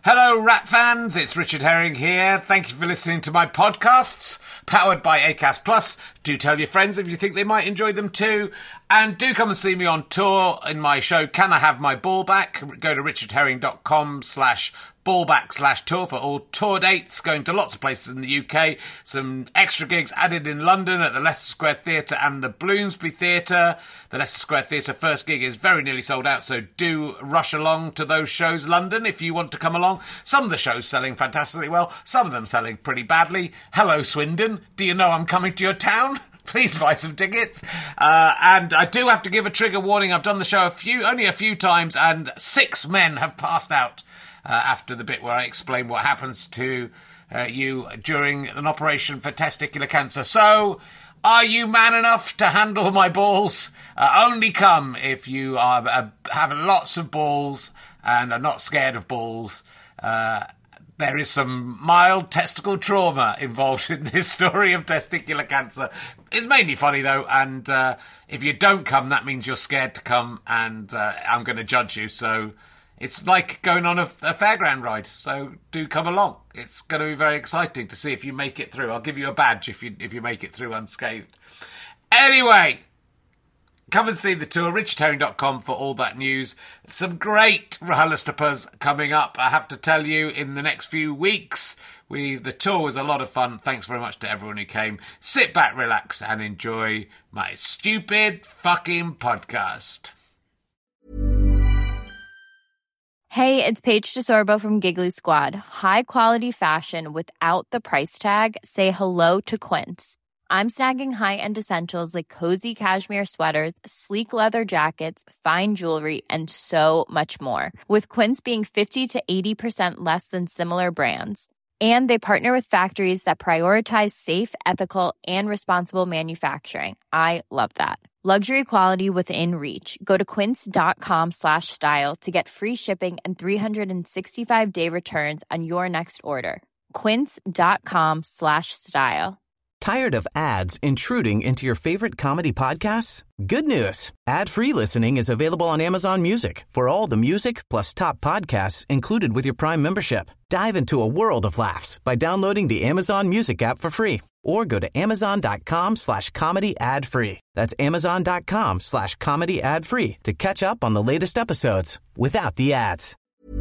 Hello, Rat fans. It's Richard Herring here. Thank you for listening to my podcasts, powered by Acast Plus. Do tell your friends if you think they might enjoy them too. And do come and see me on tour in my show, Can I Have My Ball Back? Go to richardherring.com/ballback/tour for all tour dates, going to lots of places in the UK. Some extra gigs added in London at the Leicester Square Theatre and the Bloomsbury Theatre. The Leicester Square Theatre first gig is very nearly sold out, so do rush along to those shows, London, if you want to come along. Some of the shows selling fantastically well, some of them selling pretty badly. Hello, Swindon. Do you know I'm coming to your town? Please buy some tickets. And I do have to give a trigger warning. I've done the show only a few times, and 6 men have passed out after the bit where I explain what happens to you during an operation for testicular cancer. So, are you man enough to handle my balls? Only come if you have lots of balls and are not scared of balls. There is some mild testicle trauma involved in this story of testicular cancer. It's mainly funny, though, and if you don't come, that means you're scared to come, and I'm going to judge you. So it's like going on a fairground ride, so do come along. It's going to be very exciting to see if you make it through. I'll give you a badge if you make it through unscathed. Anyway, come and see the tour, richardherring.com for all that news. Some great RHLSTPs coming up, I have to tell you, in the next few weeks. The tour was a lot of fun. Thanks very much to everyone who came. Sit back, relax, and enjoy my stupid fucking podcast. Hey, it's Paige DeSorbo from Giggly Squad. High quality fashion without the price tag. Say hello to Quince. I'm snagging high-end essentials like cozy cashmere sweaters, sleek leather jackets, fine jewelry, and so much more. With Quince being 50 to 80% less than similar brands. And they partner with factories that prioritize safe, ethical, and responsible manufacturing. I love that. Luxury quality within reach. Go to quince.com/style to get free shipping and 365-day returns on your next order. Quince.com/style. Tired of ads intruding into your favorite comedy podcasts? Good news. Ad-free listening is available on Amazon Music for all the music plus top podcasts included with your Prime membership. Dive into a world of laughs by downloading the Amazon Music app for free or go to amazon.com/comedy ad-free. That's amazon.com/comedy ad-free to catch up on the latest episodes without the ads.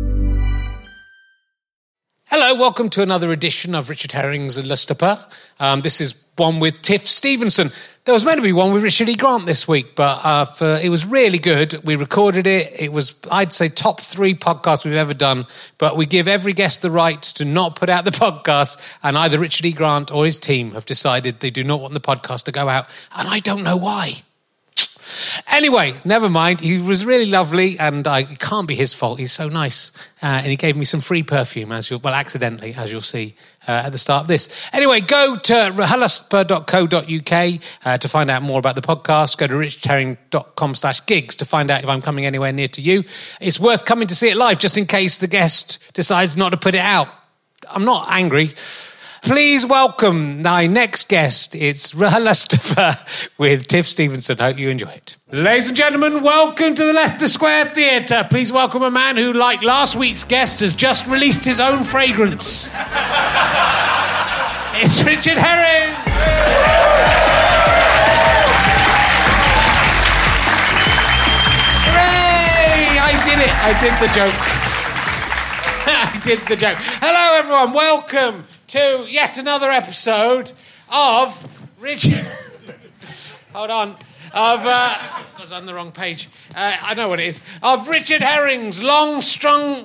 Hello, welcome to another edition of Richard Herring's LSTP. This is one with Tiff Stevenson. There was meant to be one with Richard E. Grant this week, but it was really good. We recorded it. It was, I'd say, top 3 podcasts we've ever done, but we give every guest the right to not put out the podcast, and either Richard E. Grant or his team have decided they do not want the podcast to go out, and I don't know why. Anyway, never mind. He was really lovely, and it can't be his fault. He's so nice. And he gave me some free perfume, accidentally, as you'll see at the start of this. Anyway, go to rhlstp.co.uk to find out more about the podcast. Go to richardherring.com/gigs to find out if I'm coming anywhere near to you. It's worth coming to see it live, just in case the guest decides not to put it out. I'm not angry. Please welcome my next guest. It's RHLSTP with Tiff Stevenson. Hope you enjoy it. Ladies and gentlemen, welcome to the Leicester Square Theatre. Please welcome a man who, like last week's guest, has just released his own fragrance. It's Richard Herring. Hooray! I did it. I did the joke. I did the joke. Hello, everyone. Welcome to yet another episode of Richard. Hold on. I was on the wrong page. I know what it is. Of Richard Herring's long-strung.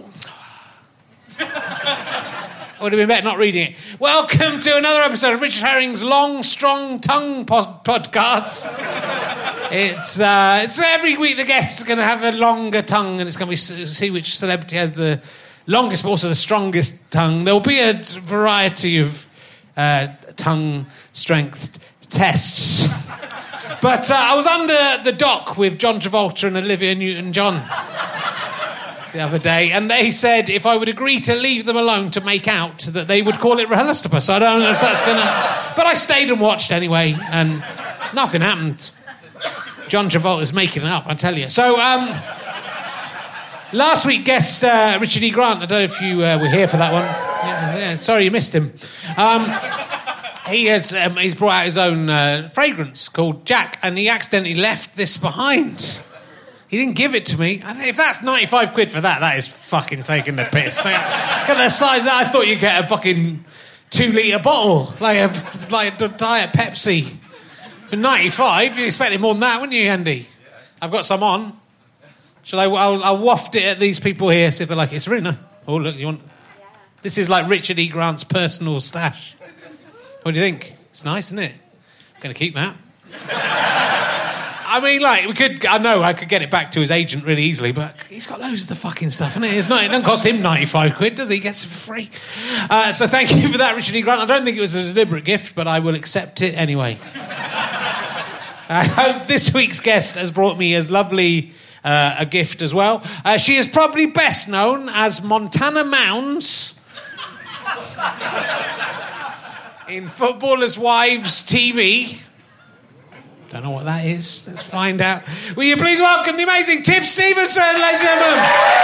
Would have been better not reading it. Welcome to another episode of Richard Herring's long, strong tongue podcast. It's every week the guests are going to have a longer tongue, and it's going to be see which celebrity has the longest, but also the strongest tongue. There will be a variety of tongue strength tests. But I was under the dock with John Travolta and Olivia Newton-John the other day, and they said if I would agree to leave them alone to make out, that they would call it RHLSTP. So I don't know if that's going to... But I stayed and watched anyway, and nothing happened. John Travolta's making it up, I tell you. So, Last week, guest Richard E. Grant. I don't know if you were here for that one. Yeah, sorry you missed him. He's brought out his own fragrance called Jack, and he accidentally left this behind. He didn't give it to me. If that's 95 quid for that, that is fucking taking the piss. Look at the size of that. I thought you'd get a fucking 2-litre bottle, like a Diet Pepsi. For 95, you'd expect it more than that, wouldn't you, Andy? I've got some on. Shall I? I'll waft it at these people here, see if they like it. It's really nice. Oh, look, you want... Yeah. This is like Richard E. Grant's personal stash. What do you think? It's nice, isn't it? I'm going to keep that. I mean, like, we could... I know I could get it back to his agent really easily, but he's got loads of the fucking stuff, isn't it? It doesn't cost him 95 quid, does he? He gets it for free. So thank you for that, Richard E. Grant. I don't think it was a deliberate gift, but I will accept it anyway. I hope this week's guest has brought me as lovely... a gift as well. She is probably best known as Montana Mounds in Footballers' Wives TV. Don't know what that is. Let's find out. Will you please welcome the amazing Tiff Stevenson, ladies and gentlemen?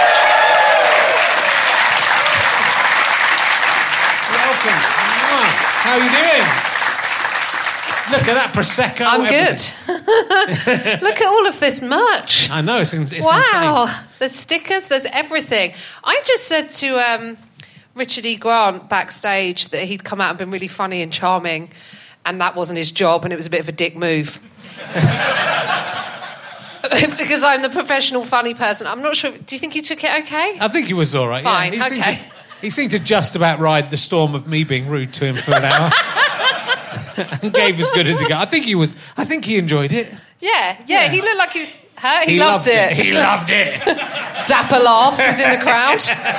Welcome. How are you doing? Look at that Prosecco. I'm good. Look at all of this merch. I know, it's insane. Wow, there's stickers, there's everything. I just said to Richard E. Grant backstage that he'd come out and been really funny and charming, and that wasn't his job, and it was a bit of a dick move. Because I'm the professional funny person. I'm not sure. Do you think he took it okay? I think he was all right. Fine, yeah. okay. He seemed to just about ride the storm of me being rude to him for an hour. And gave as good as he got. I think he enjoyed it. Yeah. He looked like he was... He loved it. He loved it. Dapper laughs is in the crowd.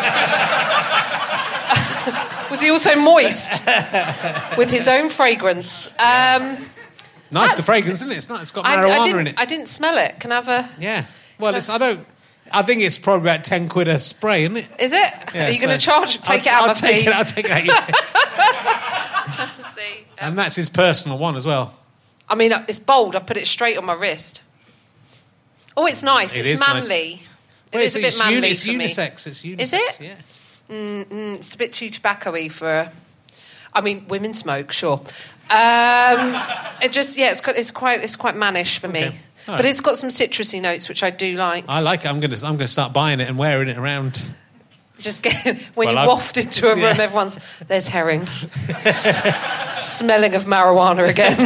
Was he also moist with his own fragrance? Nice, the fragrance, isn't it? It's got marijuana in it. I didn't smell it. Can I have a... Yeah. Well, I think it's probably about 10 quid a spray, isn't it? Is it? Yeah, are you going to charge? Take it out of my fee? I'll take it out. See. And that's his personal one as well. I mean, it's bold. I've put it straight on my wrist. Oh, it's nice. It's manly. Nice. It is a bit manly it's for me. Unisex. It's unisex. Is it? Yeah. It's a bit too tobacco-y for... I mean, women smoke, sure. It just, it's quite mannish for me. Right. But it's got some citrusy notes, which I do like. I like it. I'm going to start buying it and wearing it around. Just when you waft into a room, everyone's... There's herring. Smelling of marijuana again.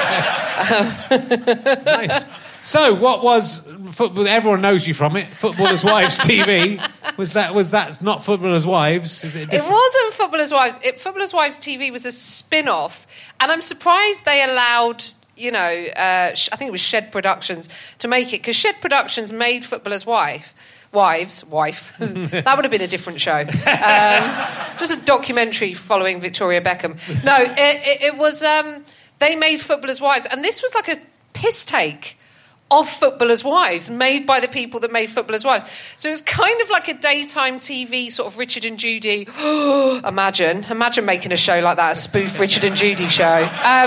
Nice. So, what was... Everyone knows you from it. Footballers' Wives TV. Was that not Footballers' Wives? Is it wasn't Footballers' Wives. Footballers' Wives TV was a spin-off. And I'm surprised they allowed... I think it was Shed Productions to make it, because Shed Productions made Footballers' Wife. That would have been a different show. Just a documentary following Victoria Beckham. No, it was... they made Footballers' Wives, and this was like a piss take of Footballers' Wives, made by the people that made Footballers' Wives. So it was kind of like a daytime TV sort of Richard and Judy. Imagine making a show like that, a spoof Richard and Judy show.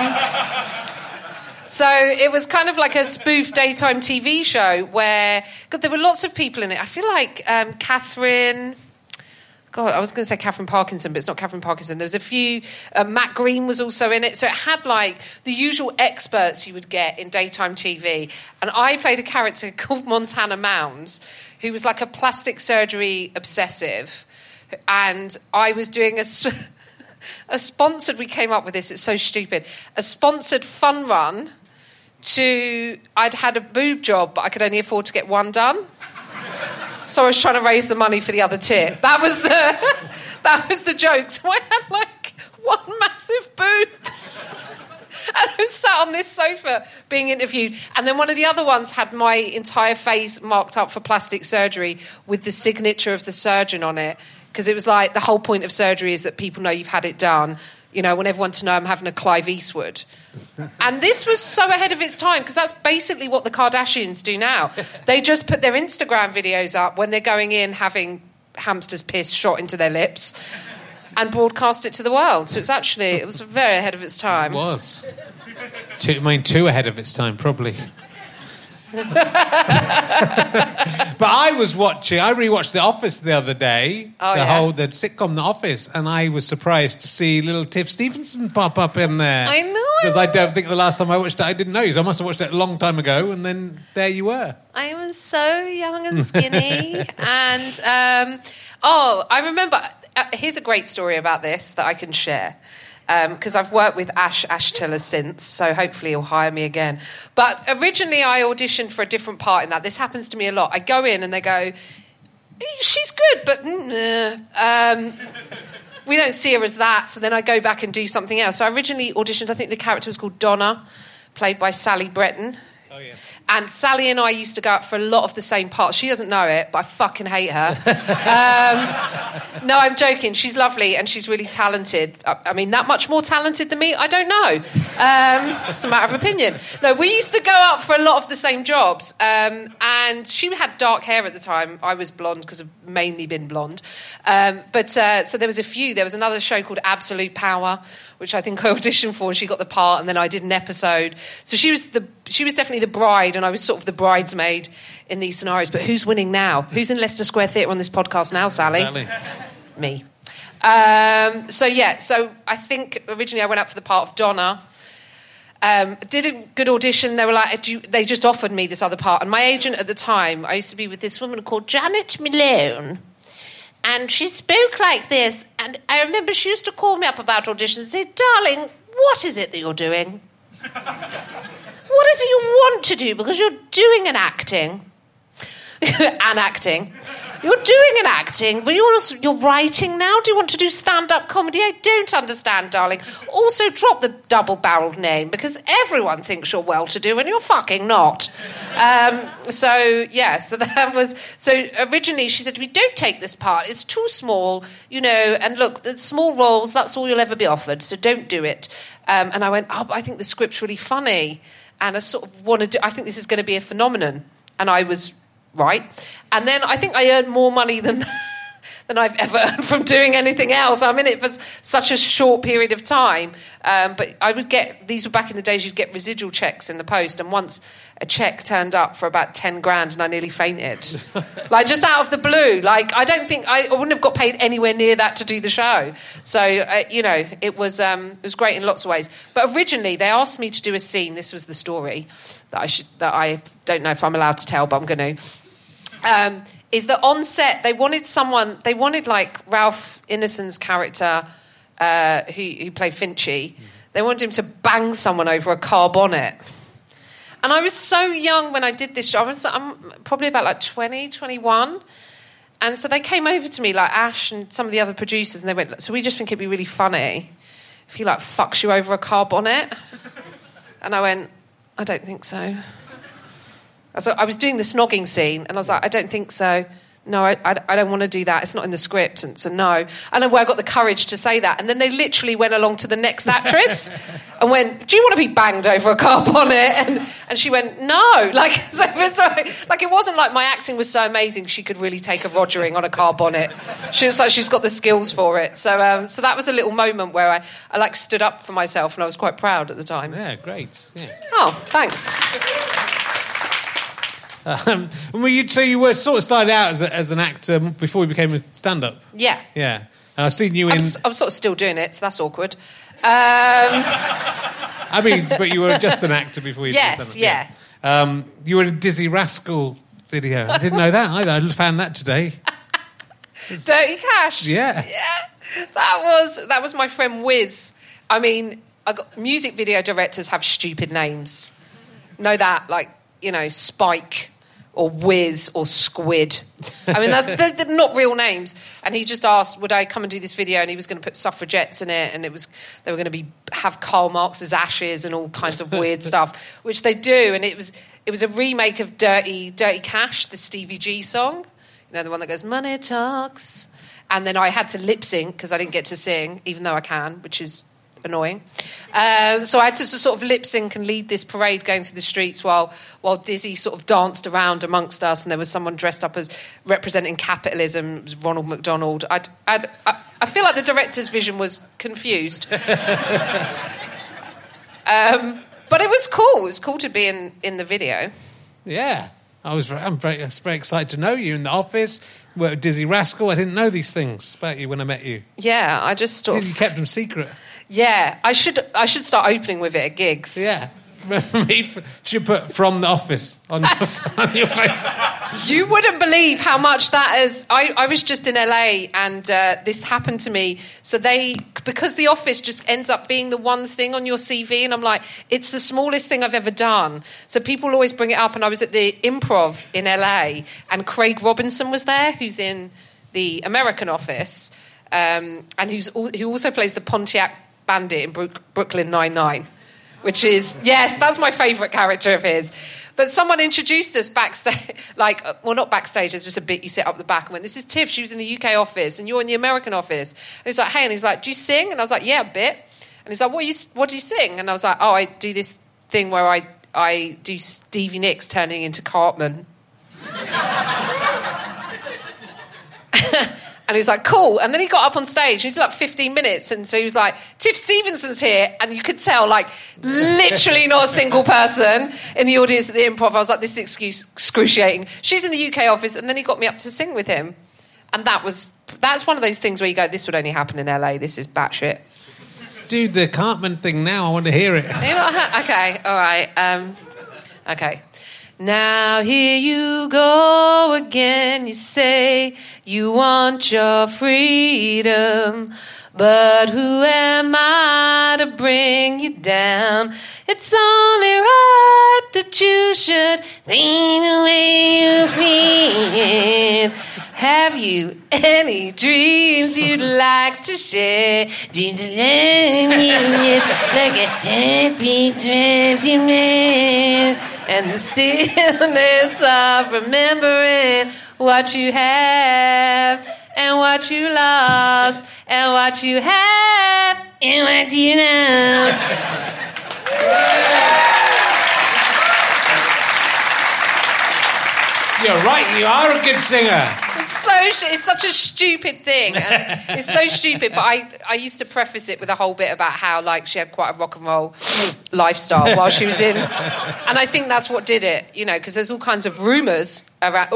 So it was kind of like a spoof daytime TV show where... God, there were lots of people in it. I feel like Catherine... God, I was going to say Catherine Parkinson, but it's not Catherine Parkinson. There was a few... Matt Green was also in it. So it had, like, the usual experts you would get in daytime TV. And I played a character called Montana Mounds, who was like a plastic surgery obsessive. And I was doing a sponsored... We came up with this. It's so stupid. A sponsored fun run to... I'd had a boob job, but I could only afford to get one done. So I was trying to raise the money for the other tit. That was the joke. So I had like one massive boob. And I was sat on this sofa being interviewed. And then one of the other ones had my entire face marked up for plastic surgery with the signature of the surgeon on it. Because it was like the whole point of surgery is that people know you've had it done. You know, I want everyone to know I'm having a Clive Eastwood. And this was so ahead of its time, because that's basically what the Kardashians do now. They just put their Instagram videos up when they're going in having hamster's piss shot into their lips and broadcast it to the world. So it was very ahead of its time. It was. Too ahead of its time, probably. But I rewatched The Office the other day, the sitcom The Office, and I was surprised to see little Tiff Stevenson pop up in there. I know. Because I don't think the last time I watched it, I didn't know you, so I must have watched it a long time ago, and then there you were. I was so young and skinny. And, I remember, here's a great story about this that I can share. Because I've worked with Ash Tiller since, so hopefully he'll hire me again. But originally I auditioned for a different part in that. This happens to me a lot. I go in and they go, she's good, but we don't see her as that. So then I go back and do something else. So I originally auditioned, I think the character was called Donna, played by Sally Breton. Oh, yeah. And Sally and I used to go out for a lot of the same parts. She doesn't know it, but I fucking hate her. No, I'm joking. She's lovely and she's really talented. I mean, that much more talented than me? I don't know. It's a matter of opinion. No, we used to go out for a lot of the same jobs. And she had dark hair at the time. I was blonde because I've mainly been blonde. So there was a few. There was another show called Absolute Power, which I think I auditioned for, and she got the part, and then I did an episode. So she was definitely the bride, and I was sort of the bridesmaid in these scenarios. But who's winning now? Who's in Leicester Square Theatre on this podcast now, Sally? Sally. Me. So I think originally I went out for the part of Donna. Did a good audition. They were like, they just offered me this other part. And my agent at the time, I used to be with this woman called Janet Malone. And she spoke like this, and I remember she used to call me up about auditions and say, darling, what is it that you're doing? What is it you want to do? Because you're doing an acting. You're doing an acting, but you're writing now? Do you want to do stand-up comedy? I don't understand, darling. Also, drop the double-barreled name, because everyone thinks you're well-to-do and you're fucking not. So that was... So originally she said to me, don't take this part. It's too small, and look, the small roles, that's all you'll ever be offered, so don't do it. And I went, I think the script's really funny, and I sort of want to do... I think this is going to be a phenomenon. And I was... right. And then I think I earned more money than I've ever earned from doing anything else. I'm in it for such a short period of time. But I would get, these were back in the days, you'd get residual checks in the post. And once a check turned up for about 10 grand and I nearly fainted. Like, just out of the blue. Like, I don't think, I wouldn't have got paid anywhere near that to do the show. So, it was great in lots of ways. But originally, they asked me to do a scene. This was the story that I don't know if I'm allowed to tell, but I'm going to. Is that on set they wanted like Ralph Ineson's character who played Finchy. They wanted him to bang someone over a car bonnet. And I was so young when I did this show. I'm probably about like 20, 21. And so they came over to me, like Ash and some of the other producers, and they went, so we just think it'd be really funny if he like fucks you over a car bonnet. And I went, I don't think so. So I was doing the snogging scene, and I was like, I don't think so. No, I don't want to do that. It's not in the script. And so no. And I got the courage to say that. And then they literally went along to the next actress and went, do you want to be banged over a car bonnet? And she went, no. It wasn't like my acting was so amazing she could really take a rogering on a car bonnet. She was like, she's got the skills for it. So that was a little moment where I like stood up for myself, and I was quite proud at the time. Yeah, great. Yeah. Oh, thanks. So you were sort of started out as an actor before you became a stand-up? Yeah. Yeah. And I've seen you in... I'm sort of still doing it, so that's awkward. I mean, but you were just an actor before you did stand-up. Yes, yeah. You were in a Dizzy Rascal video. I didn't know that either. I found that today. Dirty Cash? Yeah. Yeah. That was my friend Wiz. I mean, music video directors have stupid names. Know that, like, Spike or Wiz or Squid. I mean, they're not real names. And he just asked, would I come and do this video? And he was going to put suffragettes in it, and they were going to have Karl Marx's ashes and all kinds of weird stuff, which they do. And it was a remake of Dirty Cash, the Stevie G song. The one that goes, money talks. And then I had to lip sync because I didn't get to sing, even though I can, which is annoying. So I had to sort of lip sync and lead this parade going through the streets while Dizzy sort of danced around amongst us, and there was someone dressed up as representing capitalism. It was Ronald McDonald. I feel like the director's vision was confused. But it was cool. It was cool to be in the video. Yeah. I'm very excited to know you in the office. Worked with Dizzy Rascal. I didn't know these things about you when I met you. Yeah, I just sort of... You kept them secret. Yeah, I should start opening with it at gigs. Yeah. Should put "from the office" on your face. You wouldn't believe how much that is. I was just in LA and this happened to me. So because The Office just ends up being the one thing on your CV, and I'm like, it's the smallest thing I've ever done. So people always bring it up, and I was at the Improv in LA, and Craig Robinson was there, who's in the American Office, and who also plays the Pontiac Bandit in Brooklyn Nine-Nine. Which is, yes, that's my favourite character of his. But someone introduced us backstage, not backstage, there's just a bit you sit up the back and went, this is Tiff, she was in the UK office and you're in the American office. And he's like, hey, and he's like, do you sing? And I was like, yeah, a bit. And he's like, what do you sing? And I was like, oh, I do this thing where I do Stevie Nicks turning into Cartman. And he was like, cool. And then he got up on stage. He did like 15 minutes. And so he was like, Tiff Stevenson's here. And you could tell, like, literally not a single person in the audience at the Improv. I was like, this is excruciating. She's in the UK office. And then he got me up to sing with him. And that's one of those things where you go, this would only happen in LA. This is batshit. Do the Cartman thing now. I want to hear it. Okay, all right. Okay. Now here you go again, you say you want your freedom, but who am I to bring you down? It's only right that you should be the way you feel. Have you any dreams you'd like to share? Dreams of loneliness, like a heartbeat dreams you made. And the stillness of remembering what you have and what you lost and what you have and what you know. You're right, you are a good singer. It's such a stupid thing. And it's so stupid, but I used to preface it with a whole bit about how, like, she had quite a rock and roll lifestyle while she was in. And I think that's what did it, you know, because there's all kinds of rumours around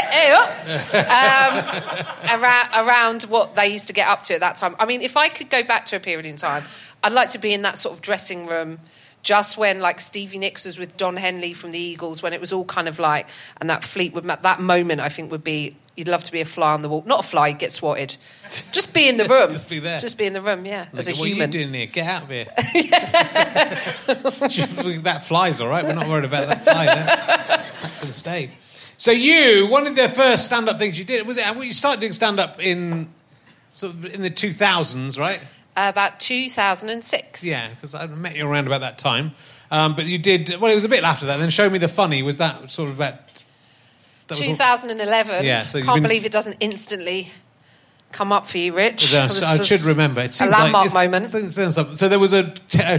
what they used to get up to at that time. I mean, if I could go back to a period in time, I'd like to be in that sort of dressing room just when, like, Stevie Nicks was with Don Henley from the Eagles, when it was all kind of like, and that Fleetwood, that moment, I think, would be, you'd love to be a fly on the wall. Not a fly, you'd get swatted. Just be in the room. Just be there. Just be in the room, yeah, as a human. What are you doing here? Get out of here. That fly's all right. We're not worried about that fly there. Back to the stage. So one of the first stand-up things you did, was it, you started doing stand-up in the 2000s, right? About 2006. Yeah, because I met you around about that time. But you did... Well, it was a bit after that. Then Show Me the Funny. Was that sort of about... 2011. Yeah, so can't believe it doesn't instantly come up for you, Rich. I should remember. It seems a landmark like moment. So there was a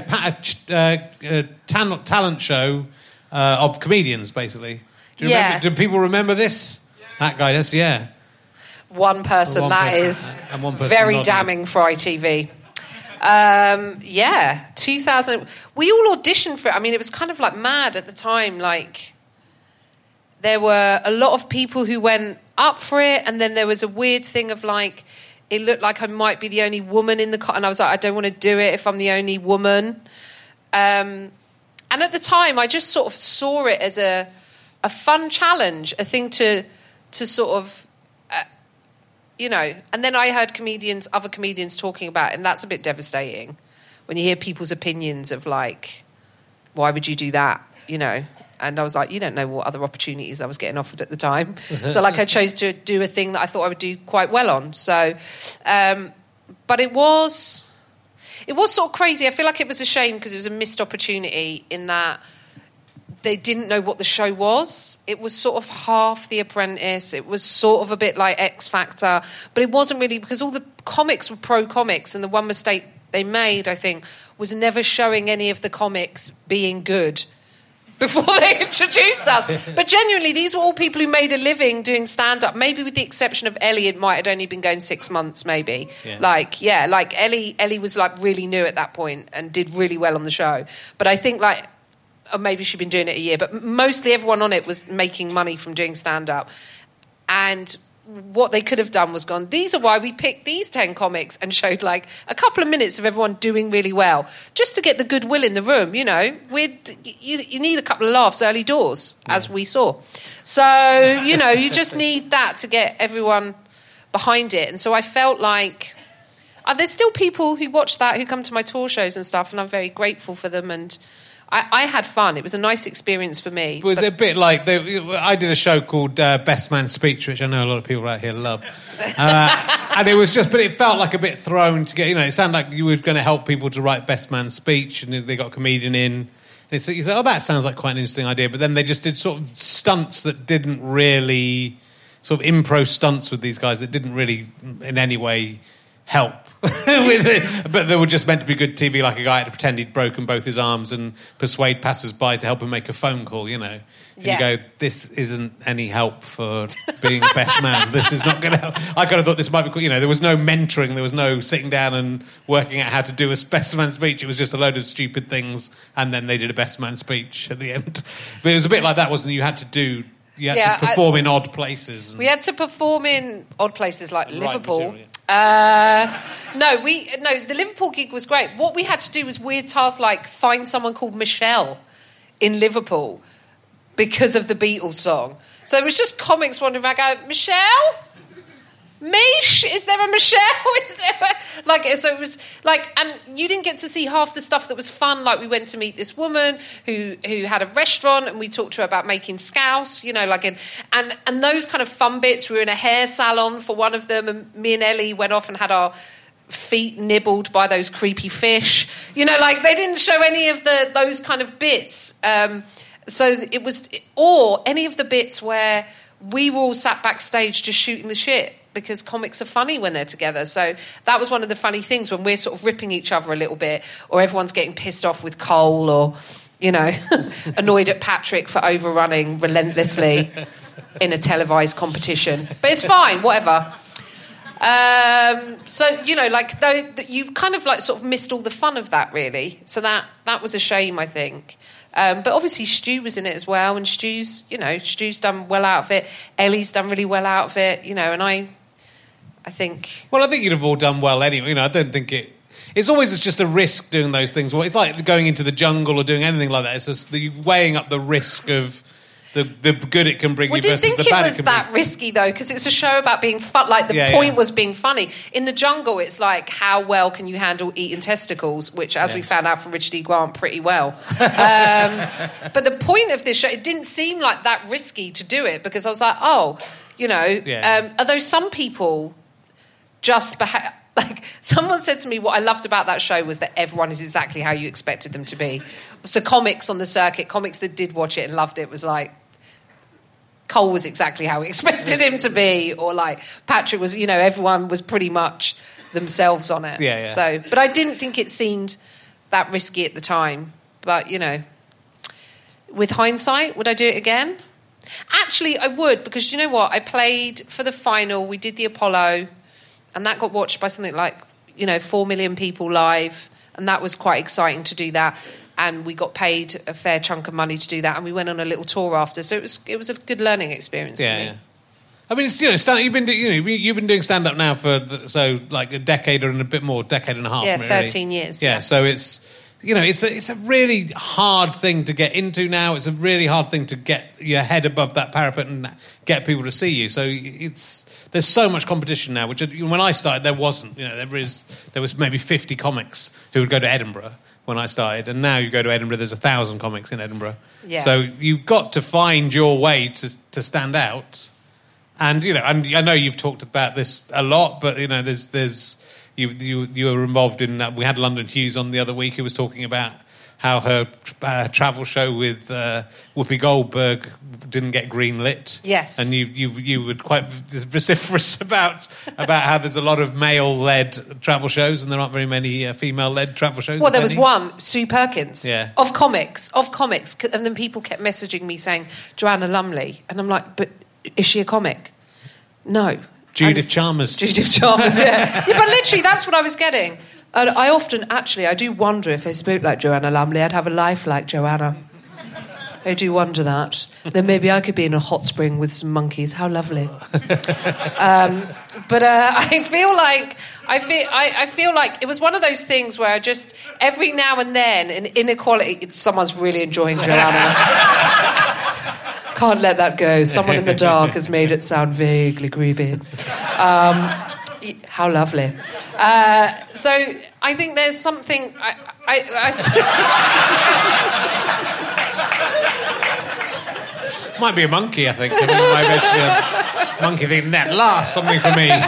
talent show of comedians, basically. Do you remember? Do people remember this? Yeah. That guy does, yeah. One person, and one person very nodding. Damning for ITV. 2000. We all auditioned for it. I mean, it was kind of like mad at the time. Like, there were a lot of people who went up for it, and then there was a weird thing of, like, it looked like I might be the only woman in the... And I was like, I don't want to do it if I'm the only woman. And at the time, I just sort of saw it as a fun challenge, a thing to sort of... you know, and then I heard other comedians talking about it, and that's a bit devastating when you hear people's opinions of, like, why would you do that, you know? And I was like, you don't know what other opportunities I was getting offered at the time. So, like, I chose to do a thing that I thought I would do quite well on. So, but it was sort of crazy. I feel like it was a shame because it was a missed opportunity in that they didn't know what the show was. It was sort of half The Apprentice. It was sort of a bit like X Factor. But it wasn't really, because all the comics were pro-comics, and the one mistake they made, I think, was never showing any of the comics being good before they introduced us. But genuinely, these were all people who made a living doing stand-up, maybe with the exception of Ellie. It might have only been going 6 months, maybe. Yeah. Like Ellie was, like, really new at that point and did really well on the show. But I think, like... or maybe she'd been doing it a year, but mostly everyone on it was making money from doing stand-up. And what they could have done was gone, these are why we picked these 10 comics, and showed like a couple of minutes of everyone doing really well, just to get the goodwill in the room, you know. You need a couple of laughs early doors, as we saw. So, you know, you just need that to get everyone behind it. And so I felt like there's still people who watch that, who come to my tour shows and stuff, and I'm very grateful for them, and I had fun. It was a nice experience for me. It was a bit like... I did a show called Best Man Speech, which I know a lot of people out here love. And it was just... But it felt like a bit thrown together. You know, it sounded like you were going to help people to write Best Man Speech, and they got a comedian in. And you said, that sounds like quite an interesting idea. But then they just did sort of stunts that didn't really... Sort of improv stunts with these guys that didn't really in any way help with it, but they were just meant to be good TV, like a guy had to pretend he'd broken both his arms and persuade passers-by to help him make a phone call, you know. And you go, this isn't any help for being a best man. This is not going to help. I kind of thought this might be cool. You know, there was no mentoring, there was no sitting down and working out how to do a best man speech. It was just a load of stupid things, and then they did a best man speech at the end. But it was a bit like that, wasn't it? You had to perform in odd places. We had to perform in odd places like Liverpool. Material, No, the Liverpool gig was great. What we had to do was weird tasks like find someone called Michelle in Liverpool because of the Beatles song. So it was just comics wandering around going, Michelle? Mish? Is there a Michelle? Is there so it was like, and you didn't get to see half the stuff that was fun. Like we went to meet this woman who had a restaurant, and we talked to her about making scouse, you know, like and those kind of fun bits. We were in a hair salon for one of them, and me and Ellie went off and had our feet nibbled by those creepy fish. You know, like they didn't show any of those kind of bits. So it was, or any of the bits where we were all sat backstage just shooting the shit, because comics are funny when they're together. So that was one of the funny things, when we're sort of ripping each other a little bit, or everyone's getting pissed off with Cole, or, you know, annoyed at Patrick for overrunning relentlessly in a televised competition. But it's fine, whatever. So, you know, like, though, you kind of, like, sort of missed all the fun of that, really. So that was a shame, I think. But obviously Stu was in it as well, and Stu's done well out of it. Ellie's done really well out of it, you know, and I think... Well, I think you'd have all done well anyway. You know, I don't think it's always just a risk doing those things. Well, it's like going into the jungle or doing anything like that. It's just weighing up the risk of the good it can bring you versus the bad it can bring. Well, do you think it was that risky, though? Because it's a show about being fun. Like, the point was being funny. In the jungle, it's like, how well can you handle eating testicles? Which, as we found out from Richard E. Grant, pretty well. But the point of this show, it didn't seem like that risky to do it, because I was like, oh, you know, although some people just behave... Like, someone said to me, what I loved about that show was that everyone is exactly how you expected them to be. So comics on the circuit, comics that did watch it and loved it, was like, Cole was exactly how we expected him to be, or like Patrick was, you know, everyone was pretty much themselves on it. Yeah. So, but I didn't think it seemed that risky at the time. But, you know, with hindsight, would I do it again? Actually, I would, because you know what? I played for the final, we did the Apollo, and that got watched by something like, you know, 4 million people live, and that was quite exciting to do that. And we got paid a fair chunk of money to do that, and we went on a little tour after. So it was a good learning experience for me. Yeah. I mean, it's, you know, you've been doing stand up now for like a decade or a bit more, decade and a half. Yeah, really. 13 years. Yeah, so it's, you know, it's a really hard thing to get into now. It's a really hard thing to get your head above that parapet and get people to see you. So there's so much competition now, which when I started there wasn't. You know, there was maybe 50 comics who would go to Edinburgh when I started, and now you go to Edinburgh, there's 1,000 comics in Edinburgh. Yeah. So you've got to find your way to stand out. And, you know, and I know you've talked about this a lot, but, you know, there's you were involved in we had London Hughes on the other week who was talking about how her travel show with Whoopi Goldberg didn't get greenlit. Yes. And you were quite vociferous about how there's a lot of male-led travel shows and there aren't very many female-led travel shows. Well, there was one, Sue Perkins, yeah. of comics. And then people kept messaging me saying, Joanna Lumley. And I'm like, but is she a comic? No. Judith Chalmers, yeah. But literally, that's what I was getting. And I do wonder if I spoke like Joanna Lumley, I'd have a life like Joanna. I do wonder that. Then maybe I could be in a hot spring with some monkeys. How lovely. But I feel like it was one of those things where I just every now and then an inequality. Someone's really enjoying Joanna. Can't let that go. Someone in the dark has made it sound vaguely creepy. How lovely. So I think there's something. Might be a monkey, I think. I mean, it might be actually a monkey thinking, at last, something for me.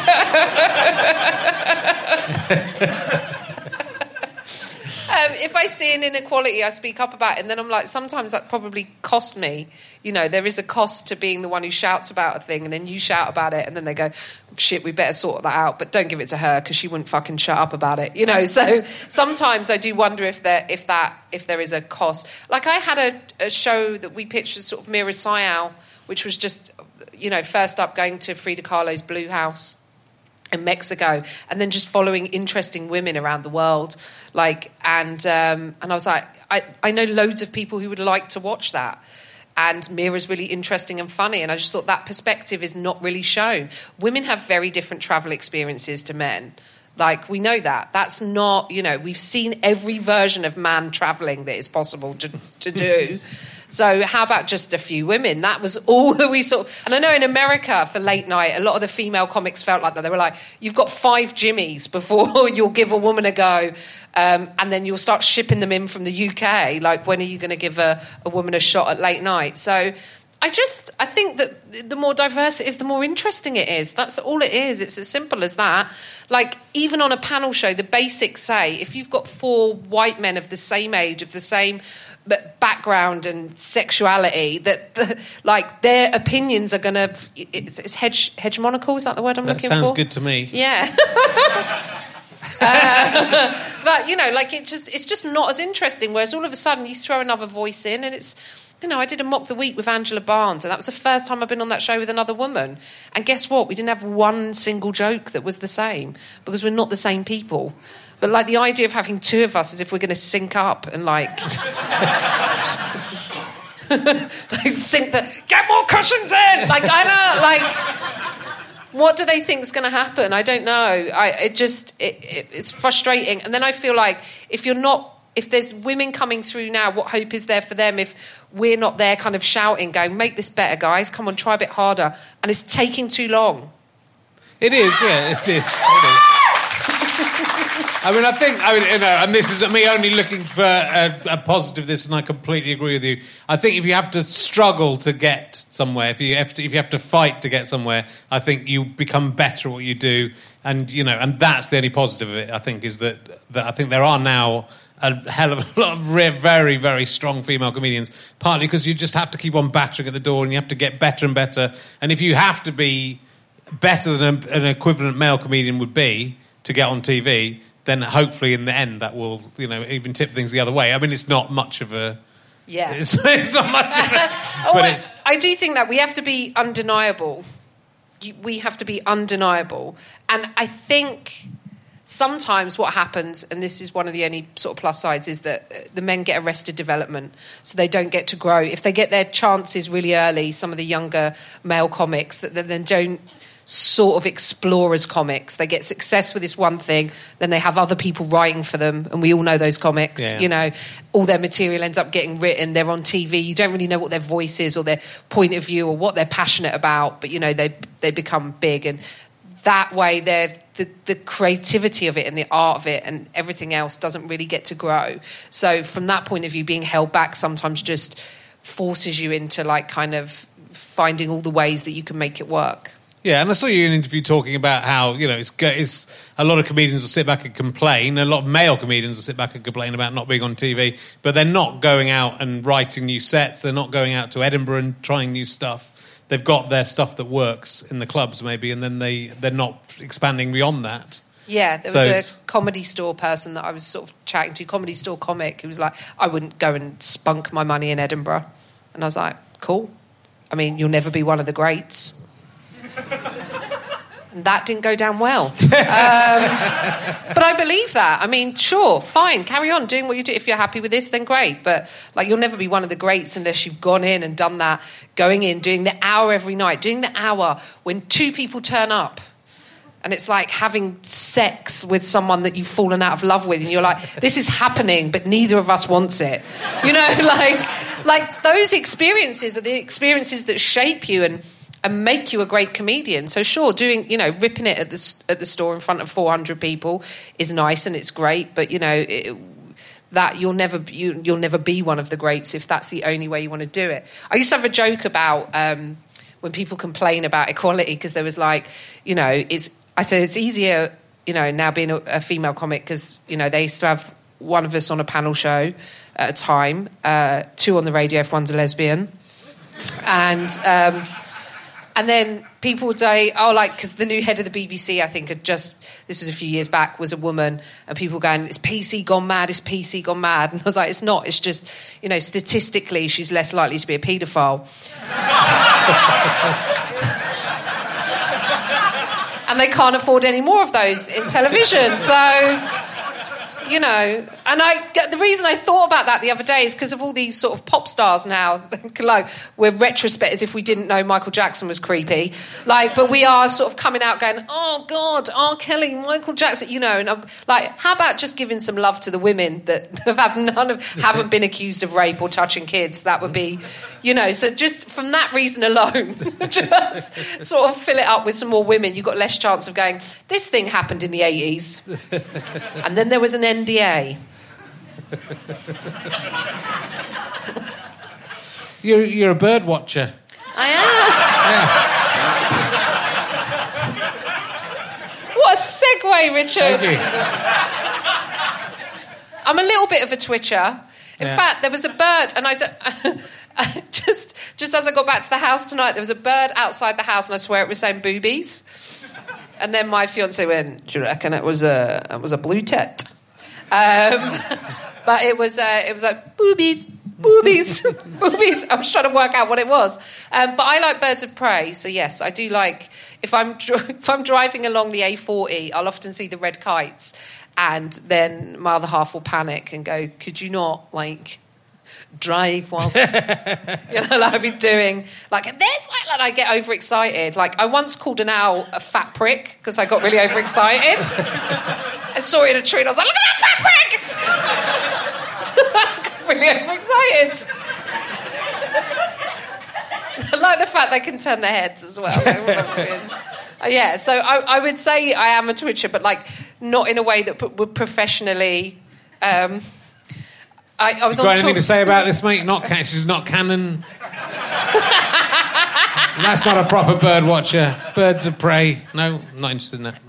If I see an inequality, I speak up about it, and then I'm like, sometimes that probably costs me. You know, there is a cost to being the one who shouts about a thing, and then you shout about it, and then they go, shit, we better sort that out, but don't give it to her because she wouldn't fucking shut up about it. You know, so sometimes I do wonder if there is a cost. Like I had a show that we pitched as sort of Mira Sayal, which was just, you know, first up going to Frida Kahlo's Blue House in Mexico, and then just following interesting women around the world. Like, and I was like, I know loads of people who would like to watch that. And Mira's really interesting and funny. And I just thought that perspective is not really shown. Women have very different travel experiences to men. Like, we know that. That's not, you know, we've seen every version of man travelling that is possible to do. So how about just a few women? That was all that we saw. And I know in America for late night, a lot of the female comics felt like that. They were like, you've got 5 Jimmys before you'll give a woman a go. And then you'll start shipping them in from the UK. Like, when are you going to give a woman a shot at late night? So I think that the more diverse it is, the more interesting it is. That's all it is. It's as simple as that. Like, even on a panel show, the basics say, if you've got 4 white men of the same age, of the same background and sexuality, that like their opinions are going to... It's hegemonical, is that the word I'm looking for? That sounds good to me. Yeah. But, you know, like it's just not as interesting, whereas all of a sudden you throw another voice in and it's... You know, I did a Mock the Week with Angela Barnes, and that was the first time I've been on that show with another woman. And guess what? We didn't have one single joke that was the same, because we're not the same people. But, like, the idea of having 2 of us as if we're going to sync up and, like... sync the... Get more cushions in! Like, I know, like... What do they think is going to happen? I don't know. It's frustrating. And then I feel like if there's women coming through now, what hope is there for them if we're not there kind of shouting, going, make this better, guys, come on, try a bit harder. And it's taking too long. It is, yeah, it is. And this is me only looking for a positive this, and I completely agree with you. I think if you have to struggle to get somewhere, if you have to fight to get somewhere, I think you become better at what you do, and you know, and that's the only positive of it. I think is that I think there are now a hell of a lot of very, very strong female comedians, partly because you just have to keep on battering at the door and you have to get better and better. And if you have to be better than an equivalent male comedian would be to get on TV, then hopefully in the end that will, you know, even tip things the other way. I mean, it's not much of a... Yeah. It's not much of a... I do think that we have to be undeniable. We have to be undeniable. And I think... Sometimes what happens, and this is one of the only sort of plus sides, is that the men get arrested development, so they don't get to grow. If they get their chances really early, some of the younger male comics, that then don't sort of explore as comics. They get success with this one thing, then they have other people writing for them, and we all know those comics. Yeah. You know, all their material ends up getting written, they're on TV, you don't really know what their voice is or their point of view or what they're passionate about, but, you know, they become big, and that way the creativity of it and the art of it and everything else doesn't really get to grow. So from that point of view, being held back sometimes just forces you into like kind of finding all the ways that you can make it work. Yeah, and I saw you in an interview talking about how, you know, it's a lot of comedians will sit back and complain, a lot of male comedians will sit back and complain about not being on TV, but they're not going out and writing new sets, they're not going out to Edinburgh and trying new stuff. They've got their stuff that works in the clubs maybe, and then they're not expanding beyond that. Yeah, there was a comedy store person that I was sort of chatting to, comedy store comic, who was like, I wouldn't go and spunk my money in Edinburgh. And I was like, cool. I mean, you'll never be one of the greats. And that didn't go down well. But I believe that. I mean, sure, fine, carry on doing what you do. If you're happy with this, then great. But like, you'll never be one of the greats unless you've gone in and done that, going in, doing the hour every night, doing the hour when 2 people turn up. And it's like having sex with someone that you've fallen out of love with. And you're like, this is happening, but neither of us wants it. You know, like those experiences are the experiences that shape you and make you a great comedian. So sure, doing, you know, ripping it at the store in front of 400 people is nice and it's great. But, you know, that you'll never be one of the greats if that's the only way you want to do it. I used to have a joke about when people complain about equality, because there was like, you know, I said it's easier, you know, now being a female comic, because, you know, they used to have one of us on a panel show at a time, 2 on the radio if one's a lesbian. And then people would say, oh, like, because the new head of the BBC, I think, this was a few years back, was a woman, and people were going, it's PC gone mad, it's PC gone mad. And I was like, it's not, it's just, you know, statistically, she's less likely to be a paedophile. And they can't afford any more of those in television. So, you know, and the reason I thought about that the other day is because of all these sort of pop stars now. Like, we're retrospect as if we didn't know Michael Jackson was creepy. Like, but we are sort of coming out going, oh, God, R. Kelly, Michael Jackson, you know. And I'm like, how about just giving some love to the women that haven't been accused of rape or touching kids? That would be, you know, so just from that reason alone, just sort of fill it up with some more women. You've got less chance of going, this thing happened in the 80s. And then there was an NDA. You're a bird watcher. I am. Yeah. What a segue, Richard. Thank you. I'm a little bit of a twitcher. In fact, there was a bird, and just as I got back to the house tonight, there was a bird outside the house, and I swear it was saying boobies. And then my fiancé went, do you reckon it was a blue tit? But it was like boobies, boobies, boobies. I was trying to work out what it was. But I like birds of prey, so yes, I do like. If I'm driving along the A40, I'll often see the red kites, and then my other half will panic and go, "Could you not like drive whilst you know, like I've been doing like this way?" Like I get overexcited. Like I once called an owl a fat prick because I got really overexcited. I saw it in a tree and I was like, "Look at that fat prick!" I got really overexcited. I like the fact they can turn their heads as well. Yeah, so I would say I am a twitcher, but like not in a way that would professionally. I was on. Got anything to say about this, mate? She's not canon. That's not a proper bird watcher. Birds of prey. No, I'm not interested in that.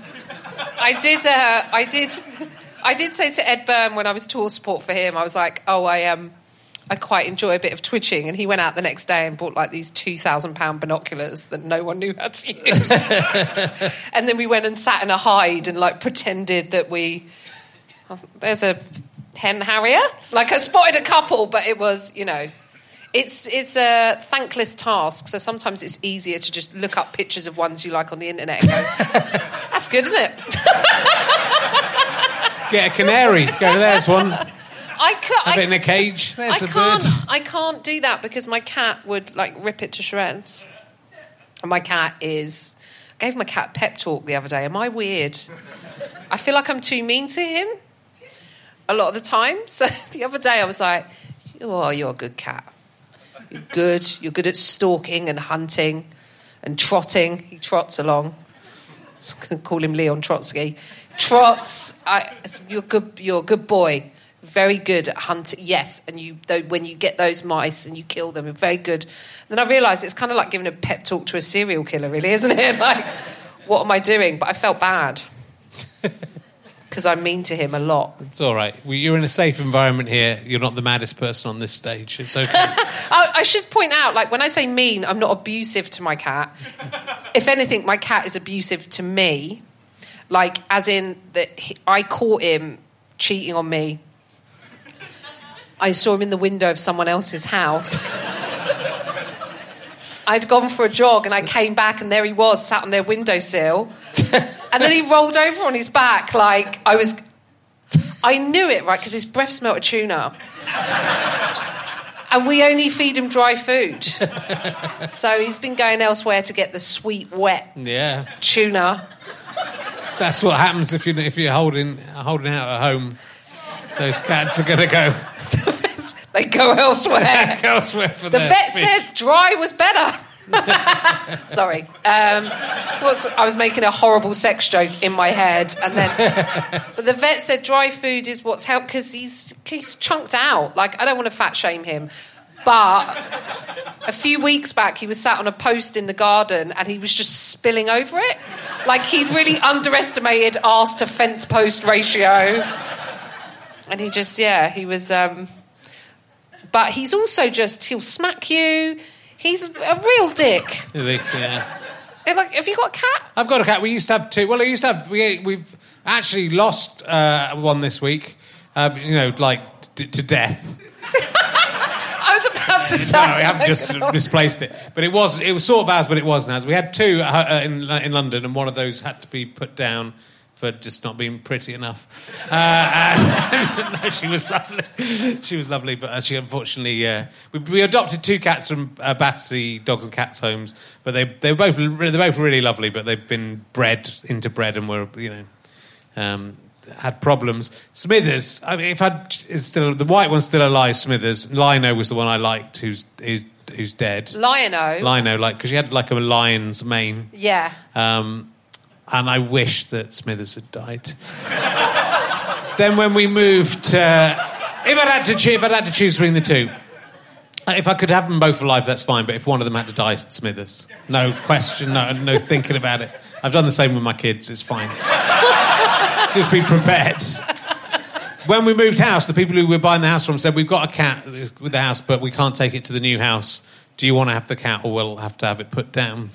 I did say to Ed Byrne when I was tour support for him, I was like, I quite enjoy a bit of twitching, and he went out the next day and bought like these £2,000 binoculars that no one knew how to use. And then we went and sat in a hide and like pretended that there's a hen harrier. Like I spotted a couple, but it was, you know, it's a thankless task. So sometimes it's easier to just look up pictures of ones you like on the internet and go, that's good, isn't it? Get a canary. Go, there's one. Have it in a cage. There's a bird. I can't do that because my cat would like rip it to shreds. And my cat is. I gave my cat a pep talk the other day. Am I weird? I feel like I'm too mean to him a lot of the time. So the other day I was like, "Oh, you're a good cat. You're good. You're good at stalking and hunting and trotting." He trots along. Let's call him Leon Trotsky. Trots. You're good. You're a good boy. Very good at hunting, yes. And when you get those mice and you kill them, you're very good. Then I realised it's kind of like giving a pep talk to a serial killer, really, isn't it? Like, what am I doing? But I felt bad because I'm mean to him a lot. It's all right. You're in a safe environment here. You're not the maddest person on this stage. It's okay. I should point out, like, when I say mean, I'm not abusive to my cat. If anything, my cat is abusive to me. Like, as in that I caught him cheating on me. I saw him in the window of someone else's house. I'd gone for a jog and I came back and there he was, sat on their windowsill. And then he rolled over on his back like I knew it, right, because his breath smelled of tuna. And we only feed him dry food. So he's been going elsewhere to get the sweet, wet tuna. That's what happens if you're holding out at home. Those cats are going to go. They go elsewhere. Go elsewhere for the vet said dry was better. Sorry. I was making a horrible sex joke in my head, and then, but the vet said dry food is what's helped because he's chunked out. Like, I don't want to fat shame him, but a few weeks back he was sat on a post in the garden and he was just spilling over it. Like, he'd really underestimated arse to fence post ratio, and he was. But he's also he'll smack you. He's a real dick. Is he? Yeah. Like, have you got a cat? I've got a cat. We used to have two. Well, we've actually lost one this week. To death. I was about to say. No, we haven't just misplaced it. But it was sort of ours, but it wasn't ours. We had two in London, and one of those had to be put down for just not being pretty enough. No, she was lovely. She was lovely, but she unfortunately... we adopted two cats from Battersea Dogs and Cats homes, but they're both really lovely, but they've been bred and were, had problems. Smithers, I mean, is still the white one's still alive. Smithers, Lino was the one I liked, who's dead. Lino, because she had like a lion's mane. Yeah. And I wish that Smithers had died. Then when we moved, if I'd had to choose between the two, if I could have them both alive, that's fine. But if one of them had to die, Smithers. No question, no thinking about it. I've done the same with my kids. It's fine. Just be prepared. When we moved house, the people who we were buying the house from said, we've got a cat with the house, but we can't take it to the new house. Do you want to have the cat, or we'll have to have it put down?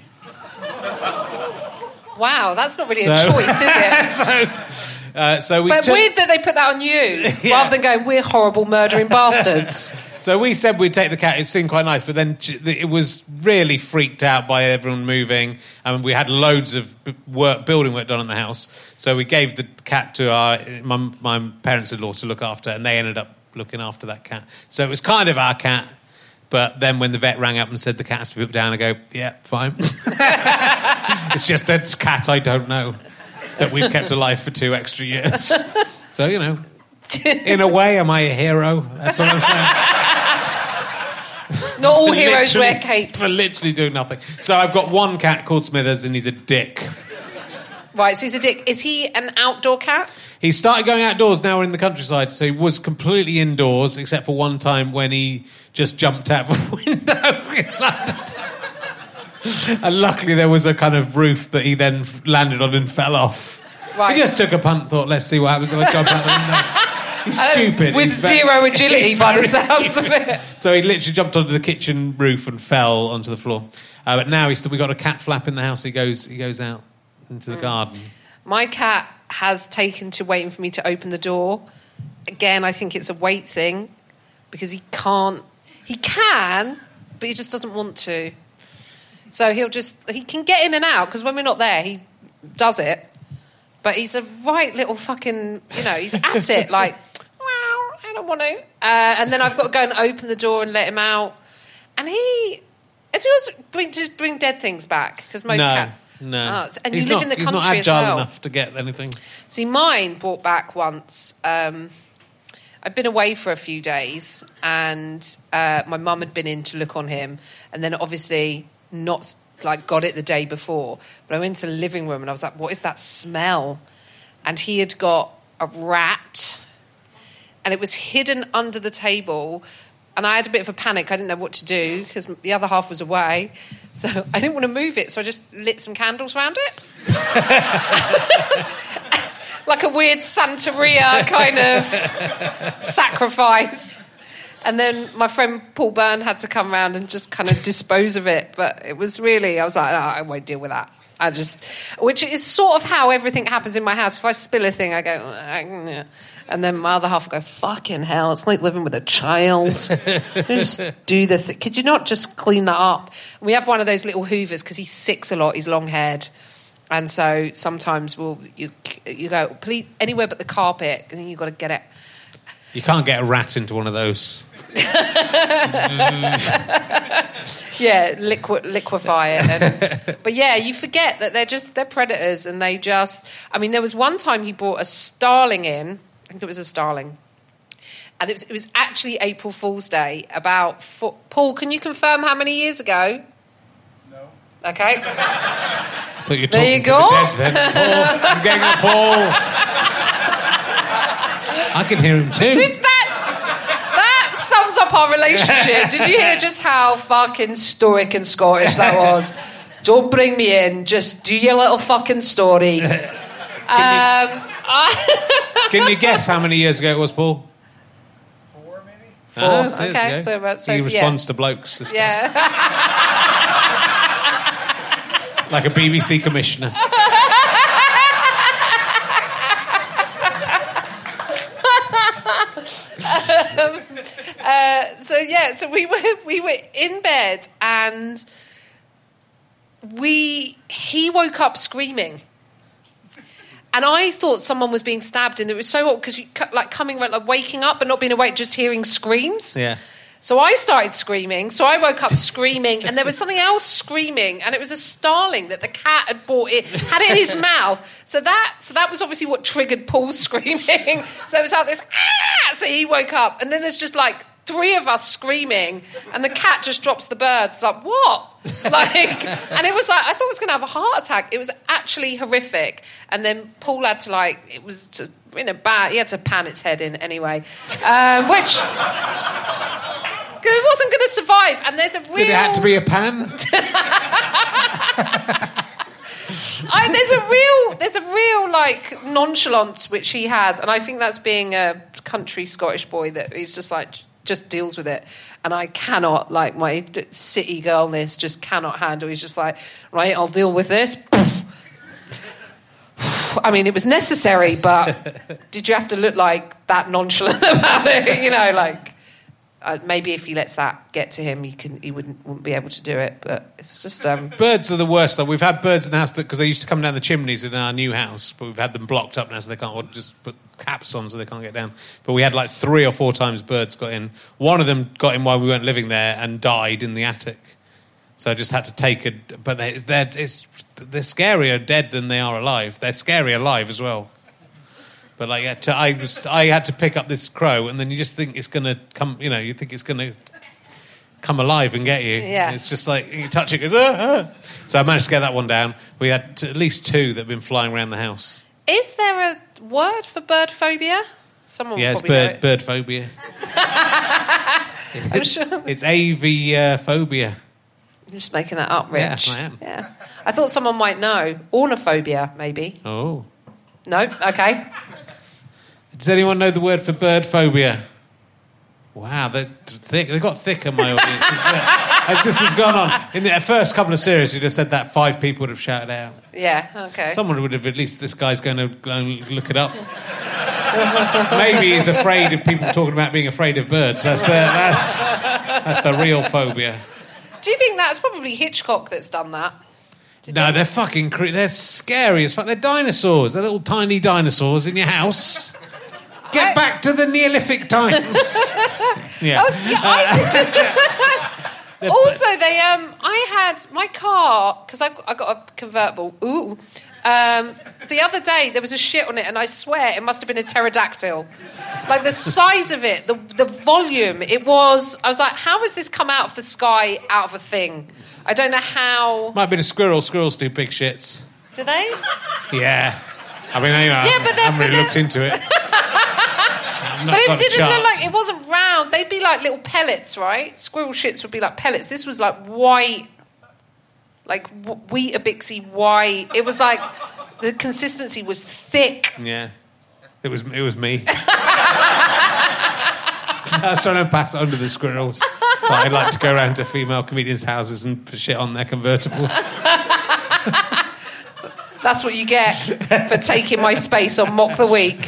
Wow, that's not really a choice, is it? But weird that they put that on you, rather than going, we're horrible murdering bastards. So we said we'd take the cat. It seemed quite nice, but then it was really freaked out by everyone moving. I mean, we had loads of building work done on the house. So we gave the cat to my parents-in-law to look after, and they ended up looking after that cat. So it was kind of our cat. But then when the vet rang up and said the cat has to be put down, I go, yeah, fine. It's just a cat I don't know that we've kept alive for 2 extra years. So, in a way, am I a hero? That's what I'm saying. Not all heroes wear capes. For literally doing nothing. So I've got one cat called Smithers, and he's a dick. Right, so he's a dick. Is he an outdoor cat? He started going outdoors, now we're in the countryside, so he was completely indoors, except for one time when he just jumped out of a window in London. And luckily there was a kind of roof that he then landed on and fell off. Right. He just took a punt, thought, let's see what happens if I jump out the window. He's stupid. With zero agility by the sounds of it. So he literally jumped onto the kitchen roof and fell onto the floor. But now we got a cat flap in the house. He goes out into the garden. My cat has taken to waiting for me to open the door. Again, I think it's a weight thing because he can't. He can, but he just doesn't want to. So he can get in and out because when we're not there, he does it. But he's a right little fucking, he's at it like, well, I don't want to. And then I've got to go and open the door and let him out. And does he also bring dead things back? Because most cats. No. And you live in the country as well. He's not agile enough to get anything. See, mine brought back once. I'd been away for a few days and my mum had been in to look on him and then obviously not got it the day before. But I went to the living room and I was like, what is that smell? And he had got a rat and it was hidden under the table. And I had a bit of a panic. I didn't know what to do because the other half was away. So I didn't want to move it. So I just lit some candles around it. Like a weird Santeria kind of sacrifice. And then my friend Paul Byrne had to come around and just kind of dispose of it. But it was really, I was like, no, I won't deal with that. Which is sort of how everything happens in my house. If I spill a thing, I go, and then my other half will go, fucking hell, it's like living with a child. Just do the thing. Could you not just clean that up? We have one of those little hoovers because he sicks a lot, he's long-haired. And so sometimes you go, please, anywhere but the carpet, and then you've got to get it. You can't get a rat into one of those. Yeah, liquefy it. But yeah, you forget that they're predators, and they just... I mean, there was one time he brought a starling in. I think it was a starling. And it was actually April Fool's Day. Paul, can you confirm how many years ago? No. Okay. I thought you were There you talking go. to the dead then. Paul, I'm getting up, Paul. I can hear him too. That sums up our relationship. Did you hear just how fucking stoic and Scottish that was? Don't bring me in. Just do your little fucking story. Can you guess how many years ago it was, Paul? 4, maybe? 4. Okay, so he responds to blokes. This guy. Like a BBC commissioner. So we were in bed, and he woke up screaming. And I thought someone was being stabbed, and it was so odd because you waking up but not being awake, just hearing screams. Yeah. So I started screaming. So I woke up screaming, and there was something else screaming, and it was a starling that the cat had brought in, had it in his mouth. So that was obviously what triggered Paul's screaming. So it was like this, ah! So he woke up, and then there's just like 3 of us screaming, and the cat just drops the bird. It's like, what? And it was like, I thought I was going to have a heart attack. It was actually horrific. And then Paul had to he had to pan its head in anyway, which... Because it wasn't going to survive, and there's a real... Did it have to be a pan? There's a real nonchalance which he has, and I think that's being a country Scottish boy that he's just deals with it, and I cannot, my city girlness just cannot handle. He's just like, right, I'll deal with this. I mean, it was necessary, but did you have to look like that nonchalant about it? Maybe if he lets that get to him, he wouldn't be able to do it. But it's just birds are the worst. Though. We've had birds in the house because they used to come down the chimneys in our new house, but we've had them blocked up now, so they can't. Or just put caps on so they can't get down. But we had 3 or 4 times birds got in. One of them got in while we weren't living there and died in the attic. So I just had to take it. But they're scarier dead than they are alive. They're scary alive as well. But I had to pick up this crow, and then you just think it's going to come. You think it's going to come alive and get you. Yeah. It's just like you touch it, it goes. Ah, ah. So I managed to get that one down. We had at least 2 that have been flying around the house. Is there a word for bird phobia? Someone will it's probably know it. bird phobia. I'm sure. It's aviphobia. I'm just making that up, Rich. Yeah, I am. Yeah. I thought someone might know. Ornithobia, maybe. Oh. No? Okay. Does anyone know the word for bird phobia? Wow, they're thick. They got thicker, my audience. As this has gone on. In the first couple of series, you'd have said that 5 people would have shouted out. Yeah, okay. Someone would have, at least this guy's going to go and look it up. Maybe he's afraid of people talking about being afraid of birds. That's the real phobia. Do you think that's probably Hitchcock that's done that? No, they're fucking they're scary as fuck. They're dinosaurs. They're little tiny dinosaurs in your house. Get back to the Neolithic times. Yeah. Also, I had my car, because I got a convertible. Ooh. The other day, there was a shit on it, and I swear it must have been a pterodactyl. The size of it, the volume, it was... I was like, how has this come out of the sky, out of a thing? I don't know how... Might have been a squirrel. Squirrels do big shits. Do they? Yeah. I mean, I haven't really looked into it. But it didn't look like... It wasn't round. They'd be like little pellets, right? Squirrel shits would be like pellets. This was like white... Weetabixy white. It was like... The consistency was thick. Yeah. It was me. I was trying to pass it on to the squirrels. But I'd like to go around to female comedians' houses and shit on their convertible. That's what you get for taking my space on Mock the Week.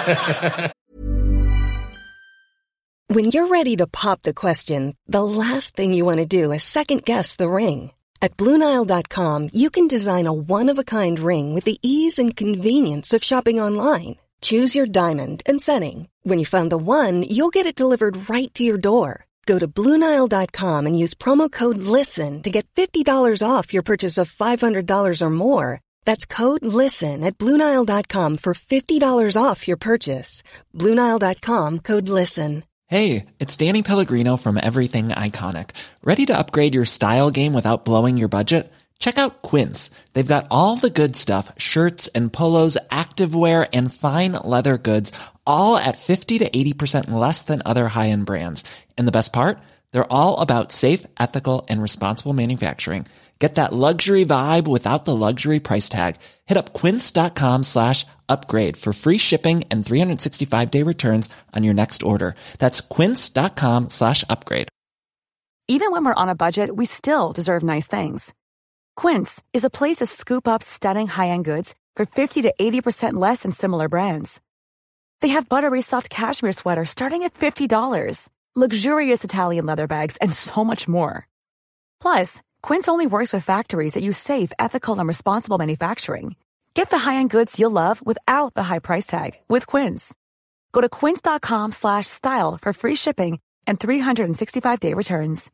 When you're ready to pop the question, the last thing you want to do is second-guess the ring. At BlueNile.com, you can design a one-of-a-kind ring with the ease and convenience of shopping online. Choose your diamond and setting. When you find the one, you'll get it delivered right to your door. Go to BlueNile.com and use promo code LISTEN to get $50 off your purchase of $500 or more. That's code LISTEN at BlueNile.com for $50 off your purchase. BlueNile.com, code LISTEN. Hey, it's Danny Pellegrino from Everything Iconic. Ready to upgrade your style game without blowing your budget? Check out Quince. They've got all the good stuff, shirts and polos, activewear, and fine leather goods, all at 50 to 80% less than other high-end brands. And the best part? They're all about safe, ethical, and responsible manufacturing. Get that luxury vibe without the luxury price tag. Hit up quince.com/upgrade for free shipping and 365-day returns on your next order. That's quince.com/upgrade. Even when we're on a budget, we still deserve nice things. Quince is a place to scoop up stunning high-end goods for 50 to 80% less than similar brands. They have buttery soft cashmere sweaters starting at $50, luxurious Italian leather bags, and so much more. Plus, Quince only works with factories that use safe, ethical, and responsible manufacturing. Get the high-end goods you'll love without the high price tag with Quince. Go to quince.com/style for free shipping and 365-day returns.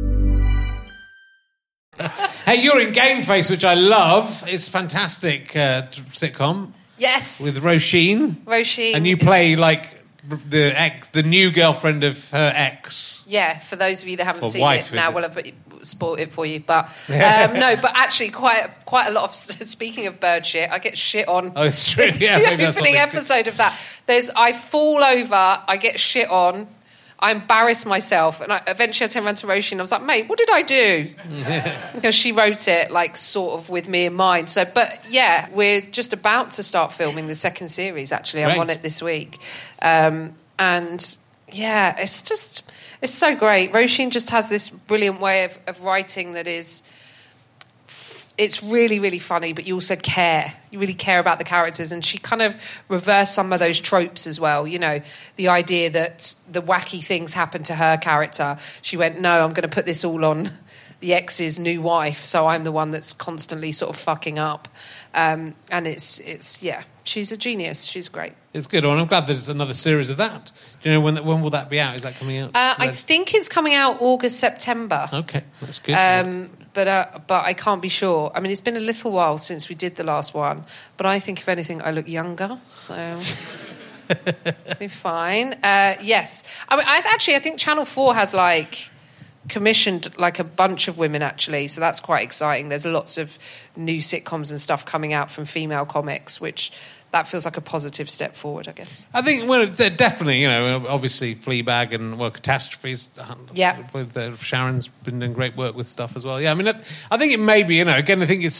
Hey, you're in Game Face, which I love. It's a fantastic sitcom. Yes. With Roisin. Roisin. And you play, like, the new girlfriend of her ex. Yeah, for those of you that haven't Or seen wife, it, now is we'll have spoiled it for you. But no, but actually quite a lot of, speaking of bird shit, I get shit on. Oh, it's true. Yeah, the maybe that's opening what they do. episode of that. I fall over, I get shit on, I embarrass myself, and eventually I turn around to Roisin and I was like, mate, what did I do? Because she wrote it, like, sort of with me in mind. So, but yeah, we're just about to start filming the second series, actually. I'm Great. on it this week. And yeah, it's so great. Roisin just has this brilliant way of writing that is... It's really, really funny, but you also care. You really care about the characters. And she kind of reversed some of those tropes as well. You know, the idea that the wacky things happen to her character. She went, no, I'm going to put this all on the ex's new wife, so I'm the one that's constantly sort of fucking up. And it's yeah, she's a genius. She's great. It's good. And I'm glad there's another series of that. Do you know when will that be out? Is that coming out? I think it's coming out August, September. Okay, that's good. But I can't be sure. I mean, it's been a little while since we did the last one, but I think, if anything, I look younger, so be fine. Yes. I mean, I think Channel 4 has, like, commissioned, like, a bunch of women, actually, so that's quite exciting. There's lots of new sitcoms and stuff coming out from female comics, which... that feels like a positive step forward, I guess. I think, well, they're definitely, you know, obviously Fleabag and, well, Catastrophes. Yeah. With Sharon's been doing great work with stuff as well. Yeah, I mean, I think it may be, you know, again, I think it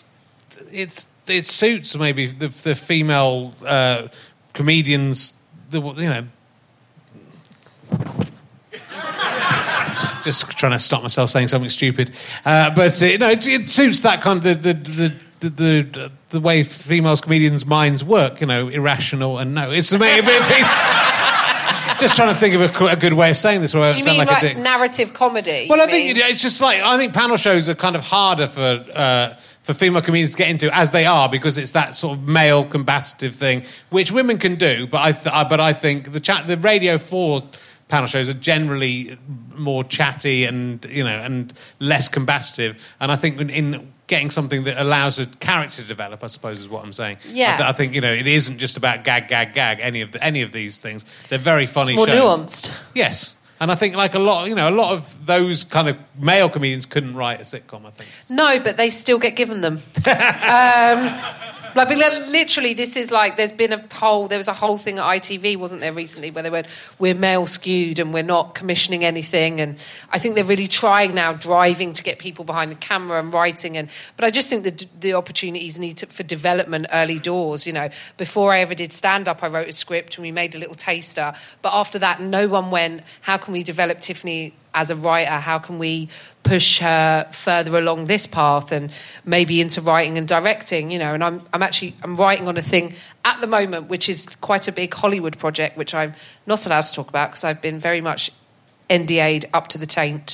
suits maybe the female comedians, you know. Just trying to stop myself saying something stupid. But, you know, it suits that kind of the way females comedians' minds work, you know, irrational and no. It's just trying to think of a good way of saying this. Where Do you sound mean like like narrative comedy? Well, I think it's just like, I think panel shows are kind of harder for female comedians to get into as they are, because it's that sort of male combative thing, which women can do. But I think the Radio 4 panel shows are generally more chatty and, you know, and less combative. And I think in getting something that allows a character to develop, I suppose, is what I'm saying. Yeah. I think, you know, it isn't just about gag. Any of these things. They're very funny it's more shows. nuanced. Yes. And I think, like, a lot of those kind of male comedians couldn't write a sitcom, I think. No, but they still get given them. Like, literally, this is like, there was a whole thing at ITV, wasn't there, recently, where they went, we're male skewed and we're not commissioning anything. And I think they're really trying now, driving to get people behind the camera and writing. But I just think the opportunities need for development early doors. You know, before I ever did stand-up, I wrote a script and we made a little taster. But after that, no one went, how can we develop Tiffany as a writer, how can we push her further along this path and maybe into writing and directing, and I'm writing on a thing at the moment which is quite a big Hollywood project, which I'm not allowed to talk about because I've been very much NDA'd up to the taint.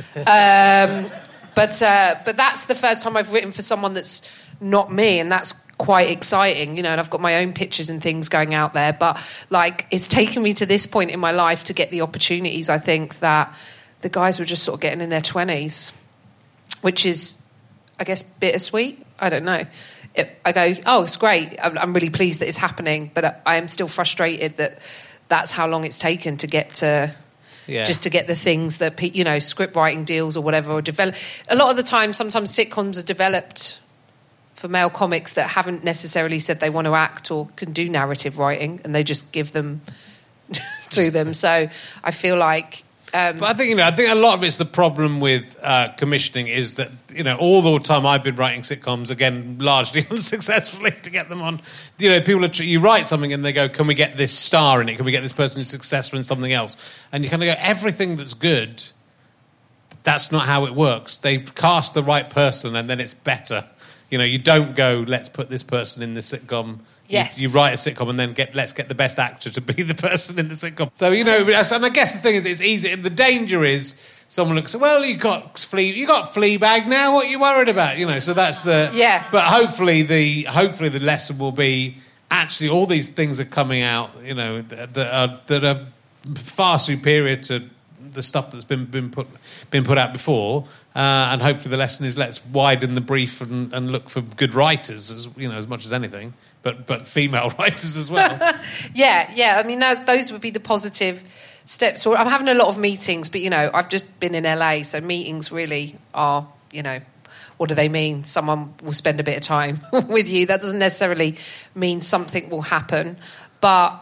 But that's the first time I've written for someone that's not me, and that's quite exciting, and I've got my own pictures and things going out there, but it's taken me to this point in my life to get the opportunities. I think that the guys were just sort of getting in their 20s, which is, I guess, bittersweet. I don't know. I go, oh, it's great. I'm really pleased that it's happening, but I am still frustrated that that's how long it's taken to get to... Yeah. Just to get the things that, script writing deals or whatever, or develop. A lot of the time, sometimes sitcoms are developed for male comics that haven't necessarily said they want to act or can do narrative writing, and they just give them to them. So I feel like... but I think a lot of it's the problem with commissioning is that all the time I've been writing sitcoms, again largely unsuccessfully, to get them on. People you write something and they go, "Can we get this star in it? Can we get this person who's successful in something else?" And you kind of go, "Everything that's good, that's not how it works. They've cast the right person and then it's better." You don't go, "Let's put this person in the sitcom." Yes. You write a sitcom and then let's get the best actor to be the person in the sitcom. So, and I guess the thing is, it's easy. The danger is someone looks, well, you got Fleabag now, what are you worried about? So that's the... Yeah. But hopefully the lesson will be, actually, all these things are coming out, that are far superior to the stuff that's been put out before. And hopefully the lesson is, let's widen the brief and look for good writers, as much as anything. But female writers as well. Yeah. I mean, those would be the positive steps. I'm having a lot of meetings, but, I've just been in LA, so meetings really are, what do they mean? Someone will spend a bit of time with you. That doesn't necessarily mean something will happen. But,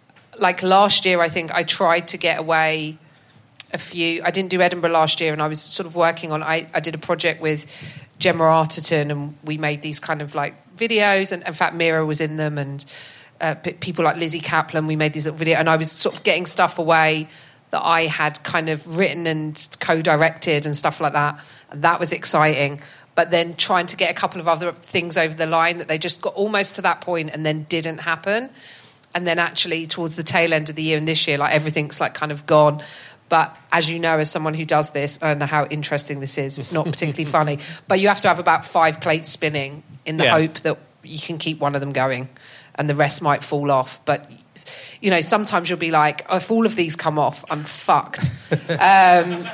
last year, I think I tried to get away a few... I didn't do Edinburgh last year, and I was sort of working on... I did a project with Gemma Arterton, and we made these kind of, videos, and in fact Mira was in them, and people like Lizzie Kaplan. We made these little videos, and I was sort of getting stuff away that I had kind of written and co-directed and stuff like that, and that was exciting. But then trying to get a couple of other things over the line that they just got almost to that point and then didn't happen, and then actually towards the tail end of the year and this year, everything's kind of gone. But as you know, as someone who does this, I don't know how interesting this is. It's not particularly funny. But you have to have about 5 plates spinning in the hope that you can keep one of them going and the rest might fall off. But, sometimes you'll be like, oh, if all of these come off, I'm fucked. And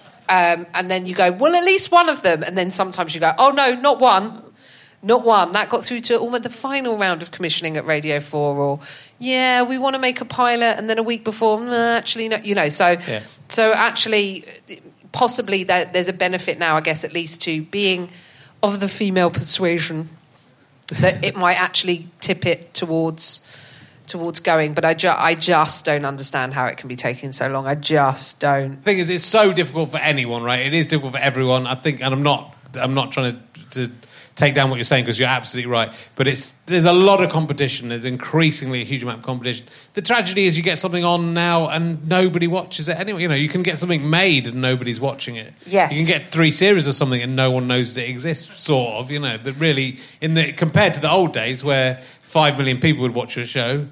then you go, well, at least one of them. And then sometimes you go, oh, no, not one. Not one. That got through to almost the final round of commissioning at Radio 4, or, yeah, we want to make a pilot, and then a week before, actually, no, So actually, possibly there's a benefit now, I guess, at least to being of the female persuasion that it might actually tip it towards going. But I just don't understand how it can be taking so long. I just don't. The thing is, it's so difficult for anyone, right? It is difficult for everyone, I think, and I'm not trying to take down what you're saying, because you're absolutely right. But there's a lot of competition. There's increasingly a huge amount of competition. The tragedy is you get something on now and nobody watches it anyway. You can get something made and nobody's watching it. Yes. You can get 3 series of something and no one knows it exists, sort of. That really, compared to the old days where 5 million people would watch a show,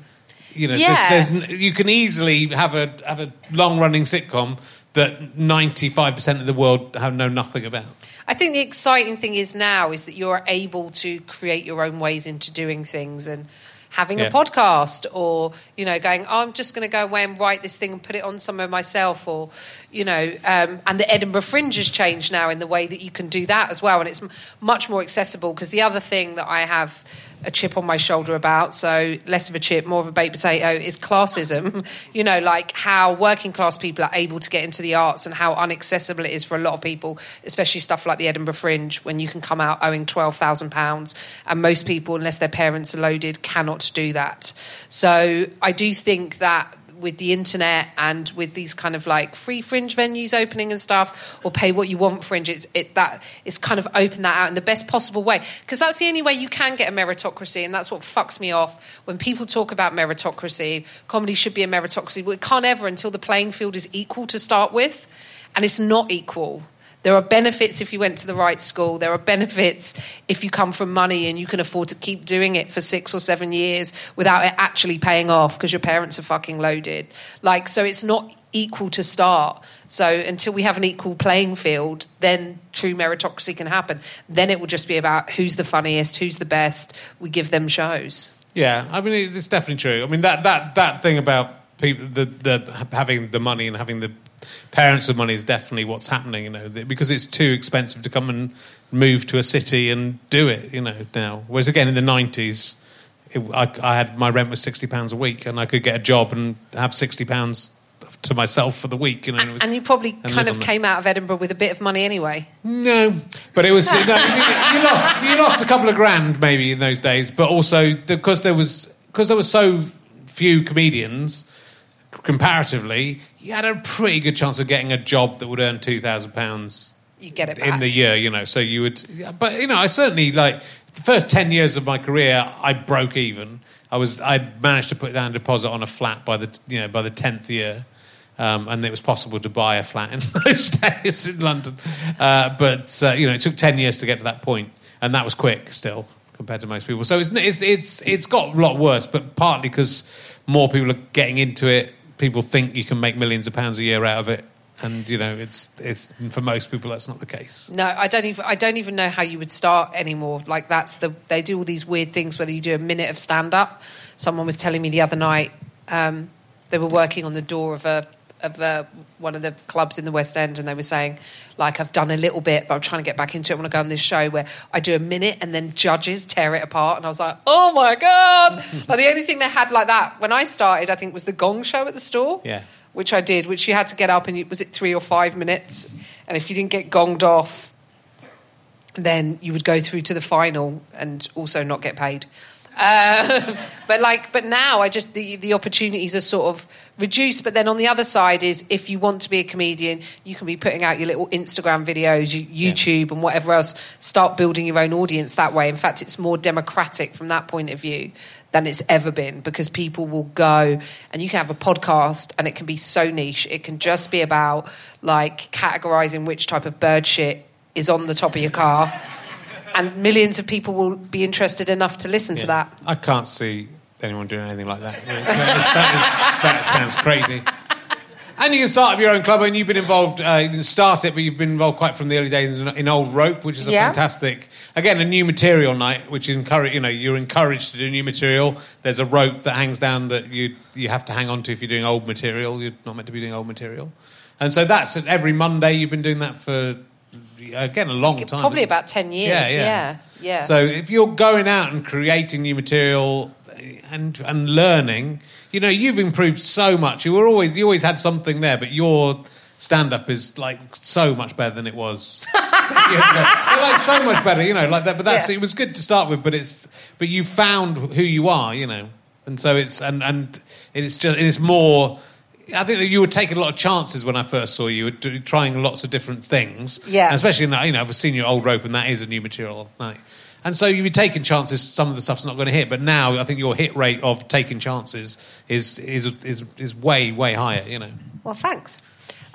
you can easily have a long-running sitcom that 95% of the world know nothing about. I think the exciting thing is that you're able to create your own ways into doing things, and having a podcast, or, going, oh, I'm just going to go away and write this thing and put it on somewhere myself, or, and the Edinburgh Fringe has changed now in the way that you can do that as well, and it's much more accessible, because the other thing that I have a chip on my shoulder about, so less of a chip, more of a baked potato, is classism. How working class people are able to get into the arts, and how inaccessible it is for a lot of people, especially stuff like the Edinburgh Fringe, when you can come out owing £12,000, and most people, unless their parents are loaded, cannot do that. So I do think that with the internet and with these kind of free fringe venues opening and stuff, or pay what you want fringe, it's kind of opened that out in the best possible way, because that's the only way you can get a meritocracy. And that's what fucks me off when people talk about meritocracy. Comedy should be a meritocracy. Well, it can't ever, until the playing field is equal to start with. And it's not equal. There are benefits if you went to the right school. There are benefits if you come from money and you can afford to keep doing it for 6 or 7 years without it actually paying off because your parents are fucking loaded. Like, so it's not equal to start. So until we have an equal playing field, then true meritocracy can happen. Then it will just be about who's the funniest, who's the best. We give them shows. Yeah, I mean, it's definitely true. I mean, that thing about people, the having the money and having the parents with money is definitely what's happening, you know, because it's too expensive to come and move to a city and do it, you know, now. Whereas again, in the 90s, I had my rent was £60 a week and I could get a job and have £60 to myself for the week, you know. And you probably kind of came out of Edinburgh with a bit of money anyway. No, but it was you lost a couple of grand maybe in those days, but also because there was so few comedians comparatively, you had a pretty good chance of getting a job that would earn £2,000. You get it back in the year, you know. So you would, but you know, I certainly like the first 10 years of my career, I broke even. I'd managed to put down a deposit on a flat by the 10th year. And it was possible to buy a flat in those days in London. But it took 10 years to get to that point, and that was quick still compared to most people. So it's got a lot worse, but partly because more people are getting into it. People think you can make millions of pounds a year out of it, and you know it's for most people that's not the case. No, I don't even know how you would start anymore. Like they do all these weird things. Whether you do a minute of stand up, someone was telling me the other night they were working on the door of one of the clubs in the West End, and they were saying, like, I've done a little bit, but I'm trying to get back into it. I want to go on this show where I do a minute and then judges tear it apart. And I was like, oh my God. Like, the only thing they had like that when I started, I think, was the Gong Show at the store. Yeah. Which I did, which you had to get up and was it 3 or 5 minutes? And if you didn't get gonged off, then you would go through to the final and also not get paid. But now I just the opportunities are sort of reduced. But then on the other side is if you want to be a comedian, you can be putting out your little Instagram videos, YouTube and whatever else. Start building your own audience that way. In fact, it's more democratic from that point of view than it's ever been, because people will go and you can have a podcast and it can be so niche. It can just be about like categorizing which type of bird shit is on the top of your car. And millions of people will be interested enough to listen to that. I can't see anyone doing anything like that. That sounds crazy. And you can start up your own club, and you've been involved. You didn't start it, but you've been involved quite from the early days in Old Rope, which is a fantastic, again, a new material night, which is you're encouraged to do new material. There's a rope that hangs down that you have to hang on to if you're doing old material. You're not meant to be doing old material. And so that's every Monday. You've been doing that for... Again, a long time. Probably about 10 years, yeah. So if you're going out and creating new material and learning, you know, you've improved so much. You always had something there, but your stand-up is like so much better than it was 10 years ago. Like so much better, you know, like that. But it was good to start with. But you found who you are, you know, and so it's more. I think that you were taking a lot of chances when I first saw you, trying lots of different things. Yeah. And especially, I've seen your Old Rope, and that is a new material night. And so you've been taking chances. Some of the stuff's not going to hit, but now I think your hit rate of taking chances is way, way higher. You know. Well, thanks.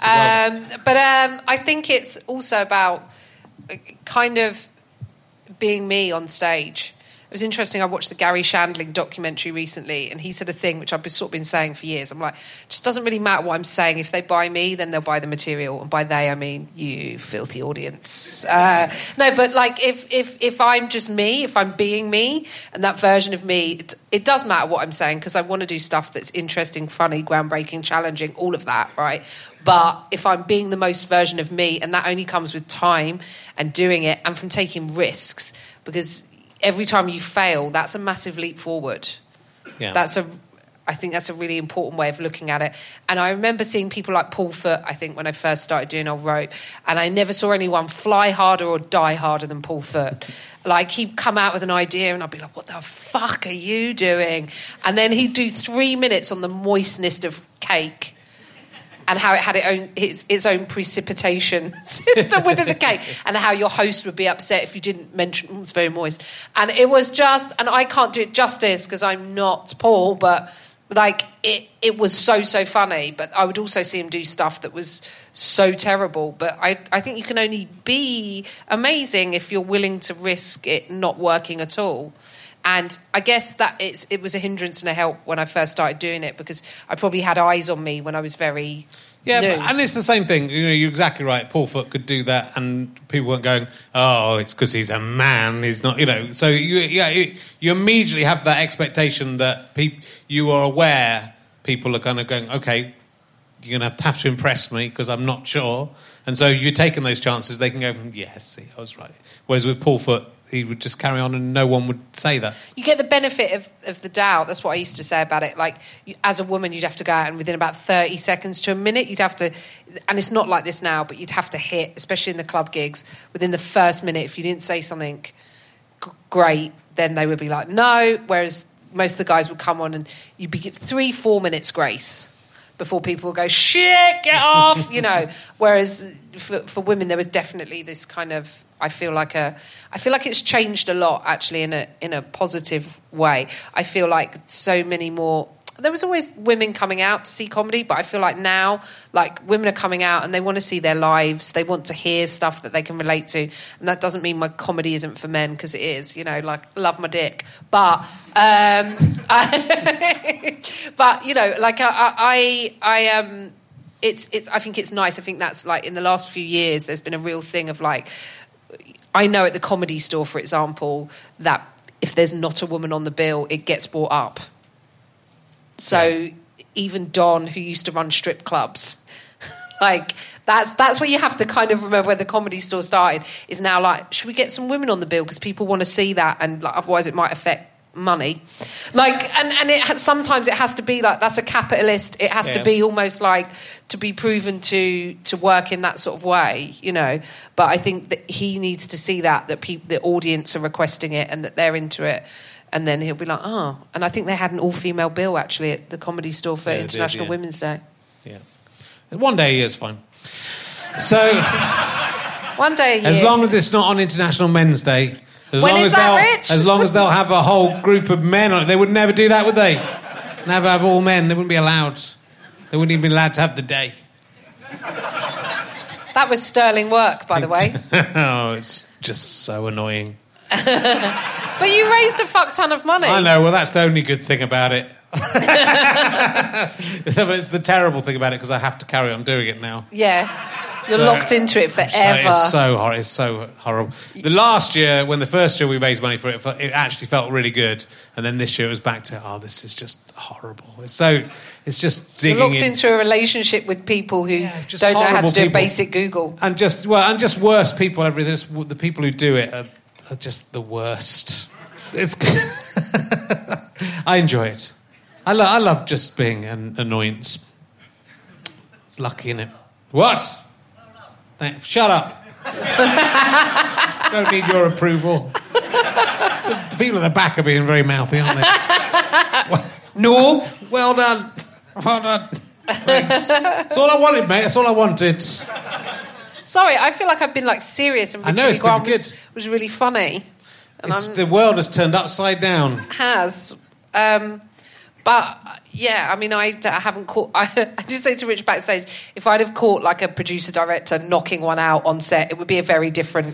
I think it's also about kind of being me on stage. It was interesting. I watched the Gary Shandling documentary recently, and he said a thing which I've been saying for years. I'm like, it just doesn't really matter what I'm saying. If they buy me, then they'll buy the material, and by they I mean you, filthy audience. No, but like if I'm just me, if I'm being me, and that version of me, it does matter what I'm saying, because I want to do stuff that's interesting, funny, groundbreaking, challenging, all of that, right? But if I'm being the most version of me, and that only comes with time and doing it, and from taking risks, because every time you fail, that's a massive leap forward. Yeah. I think that's a really important way of looking at it. And I remember seeing people like Paul Foot, I think, when I first started doing Old Rope, and I never saw anyone fly harder or die harder than Paul Foot. Like, he'd come out with an idea, and I'd be like, what the fuck are you doing? And then he'd do 3 minutes on the moistness of cake, and how it had its own precipitation system within the cake, and how your host would be upset if you didn't mention it's very moist. And it was just, and I can't do it justice because I'm not Paul, but Like, it was so funny, but I would also see him do stuff that was so terrible. But I think you can only be amazing if you're willing to risk it not working at all. And I guess that it was a hindrance and a help when I first started doing it, because I probably had eyes on me when I was very new. And it's the same thing. You know, you're exactly right. Paul Foot could do that, and people weren't going, "Oh, it's because he's a man. He's not." You know, so you immediately have that expectation that you are aware people are kind of going, "Okay, you're going to have to impress me because I'm not sure." And so you're taking those chances. They can go, "Yes, see, I was right." Whereas with Paul Foot, he would just carry on and no one would say that. You get the benefit of the doubt. That's what I used to say about it. Like, as a woman, you'd have to go out and within about 30 seconds to a minute, you'd have to, and it's not like this now, but you'd have to hit, especially in the club gigs, within the first minute. If you didn't say something great, then they would be like, no. Whereas most of the guys would come on and you'd be 3-4 minutes grace before people would go, shit, get off, you know. Whereas for women, there was definitely this kind of, I feel like it's changed a lot, actually, in a positive way. I feel like so many more. There was always women coming out to see comedy, but I feel like now, like, women are coming out and they want to see their lives. They want to hear stuff that they can relate to, and that doesn't mean my comedy isn't for men, because it is. You know, like, love my dick, but but you know, like it's. I think it's nice. I think that's, like, in the last few years, there's been a real thing of, like, I know at the Comedy Store, for example, that if there's not a woman on the bill, it gets brought up. So even Don, who used to run strip clubs, like, that's where you have to kind of remember where the Comedy Store started, is now like, should we get some women on the bill because people want to see that, and, like, otherwise it might affect money. Like, and sometimes it has to be like, that's a capitalist. It has to be almost like to be proven to work in that sort of way, you know. But I think that he needs to see that the audience are requesting it and that they're into it. And then he'll be like, oh. And I think they had an all-female bill, actually, at the Comedy Store for International Women's Day. Yeah. One day a year is fine. So... one day a year. As long as it's not on International Men's Day. As long as they'll have a whole group of men on it. They would never do that, would they? Never have all men. They wouldn't be allowed. They wouldn't even be allowed to have the day. That was sterling work, by the way. Oh, it's just so annoying. But you raised a fuck ton of money. I know, well, that's the only good thing about it. It's the terrible thing about it, because I have to carry on doing it now. Yeah. You're locked into it forever. It's so horrible. The last year, when the first year we raised money for it, it actually felt really good. And then this year it was back to, this is just horrible. It's just digging in. You're locked into a relationship with people who don't know how to do a basic Google. And just worse people. The people who do it are just the worst. It's I enjoy it. I love just being an annoyance. It's lucky, isn't it? What? Shut up. Don't need your approval. The people at the back are being very mouthy, aren't they? No. Well done. Well done. Thanks. That's all I wanted, mate. That's all I wanted. Sorry, I feel like I've been, like, serious, and Richard Grant was really funny. And the world has turned upside down. Has. But, yeah, I mean, I haven't caught... I did say to Rich backstage, if I'd have caught, like, a producer-director knocking one out on set, it would be a very different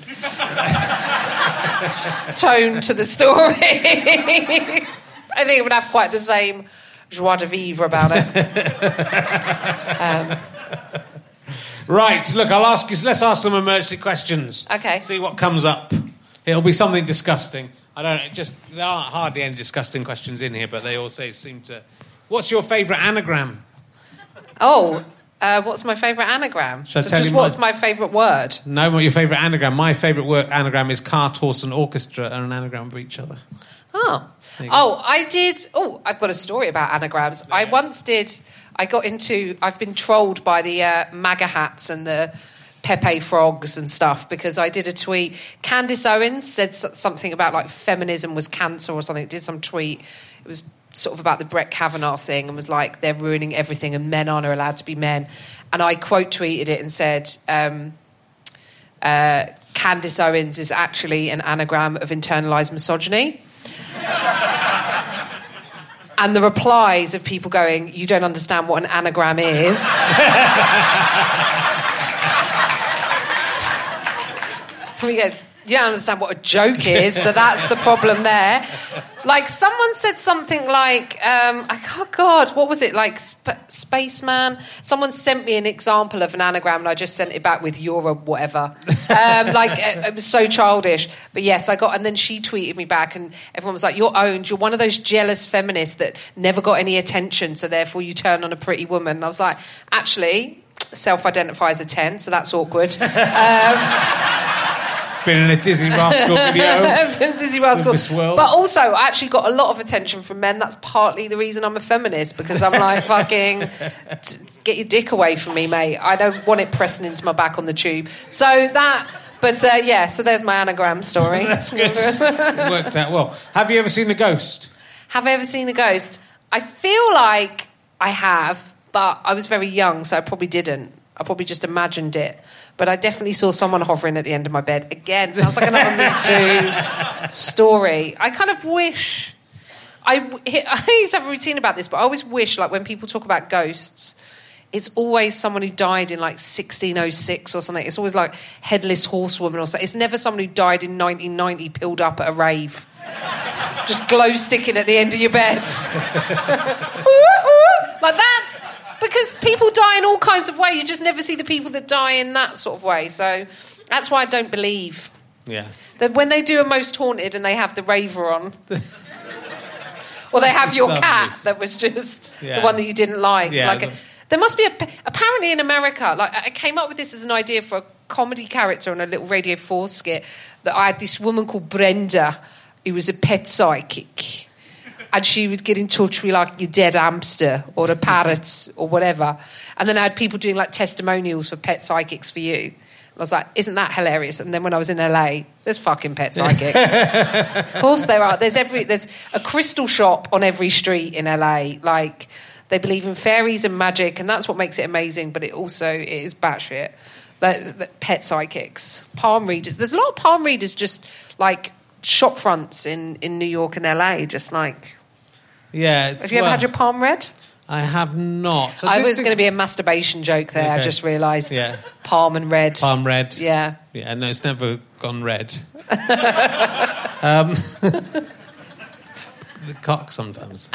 tone to the story. I think it would have quite the same joie de vivre about it. Right, look, let's ask some emergency questions. Okay. See what comes up. It'll be something disgusting. There aren't hardly any disgusting questions in here, but they also seem to... What's your favourite anagram? Oh, what's my favourite anagram? What's my favourite word? No, what your favourite anagram? My favourite anagram is car, horse and orchestra are an anagram of each other. Oh. I've got a story about anagrams. Yeah. I've been trolled by the MAGA hats and the Pepe frogs and stuff, because I did a tweet. Candace Owens said something about, like, feminism was cancer or something. Did some tweet. It was sort of about the Brett Kavanaugh thing, and was like, they're ruining everything and men aren't allowed to be men. And I quote tweeted it and said, Candace Owens is actually an anagram of internalised misogyny. And the replies of people going, you don't understand what an anagram is. We go, you don't understand what a joke is, so that's the problem there. Like, someone said something like, oh God, what was it? Like, Spaceman? Someone sent me an example of an anagram, and I just sent it back with you're a whatever. It was so childish. But yes, I got, and then she tweeted me back, and everyone was like, you're owned. You're one of those jealous feminists that never got any attention, so therefore you turn on a pretty woman. And I was like, actually, self-identify as a 10, so that's awkward. Been in a Dizzy Rascal video. Dizzy Rascal. But also, I actually got a lot of attention from men. That's partly the reason I'm a feminist, because I'm like, fucking, get your dick away from me, mate. I don't want it pressing into my back on the tube. So that... But, so there's my anagram story. That's good. It worked out well. Have you ever seen a ghost? Have I ever seen a ghost? I feel like I have, but I was very young, so I probably didn't. I probably just imagined it. But I definitely saw someone hovering at the end of my bed. Again, sounds like another Me Too story. I kind of wish... I used to have a routine about this, but I always wish, like, when people talk about ghosts, it's always someone who died in, like, 1606 or something. It's always, like, Headless Horsewoman or something. It's never someone who died in 1990 pilled up at a rave. Just glow sticking at the end of your bed. Like, that's... Because people die in all kinds of ways. You just never see the people that die in that sort of way. So that's why I don't believe. Yeah. That when they do a Most Haunted and they have the raver on... or they have your cat that was just the one that you didn't like. Yeah, there must be apparently in America, like, I came up with this as an idea for a comedy character on a little Radio 4 skit, that I had this woman called Brenda who was a pet psychic. And she would get in touch with, like, your dead hamster or a parrot or whatever. And then I had people doing, like, testimonials for pet psychics for you. And I was like, isn't that hilarious? And then when I was in LA, there's fucking pet psychics. Of course there are. There's a crystal shop on every street in LA. Like, they believe in fairies and magic, and that's what makes it amazing. But it is batshit. Pet psychics, palm readers. There's a lot of palm readers just, like, shop fronts in New York and LA, just like... Yeah. Have you ever had your palm read? I have not. I was going to be a masterbation joke there. Okay. I just realised. Yeah. Palm and red. Palm red. Yeah. Yeah, no, it's never gone red. The cock sometimes.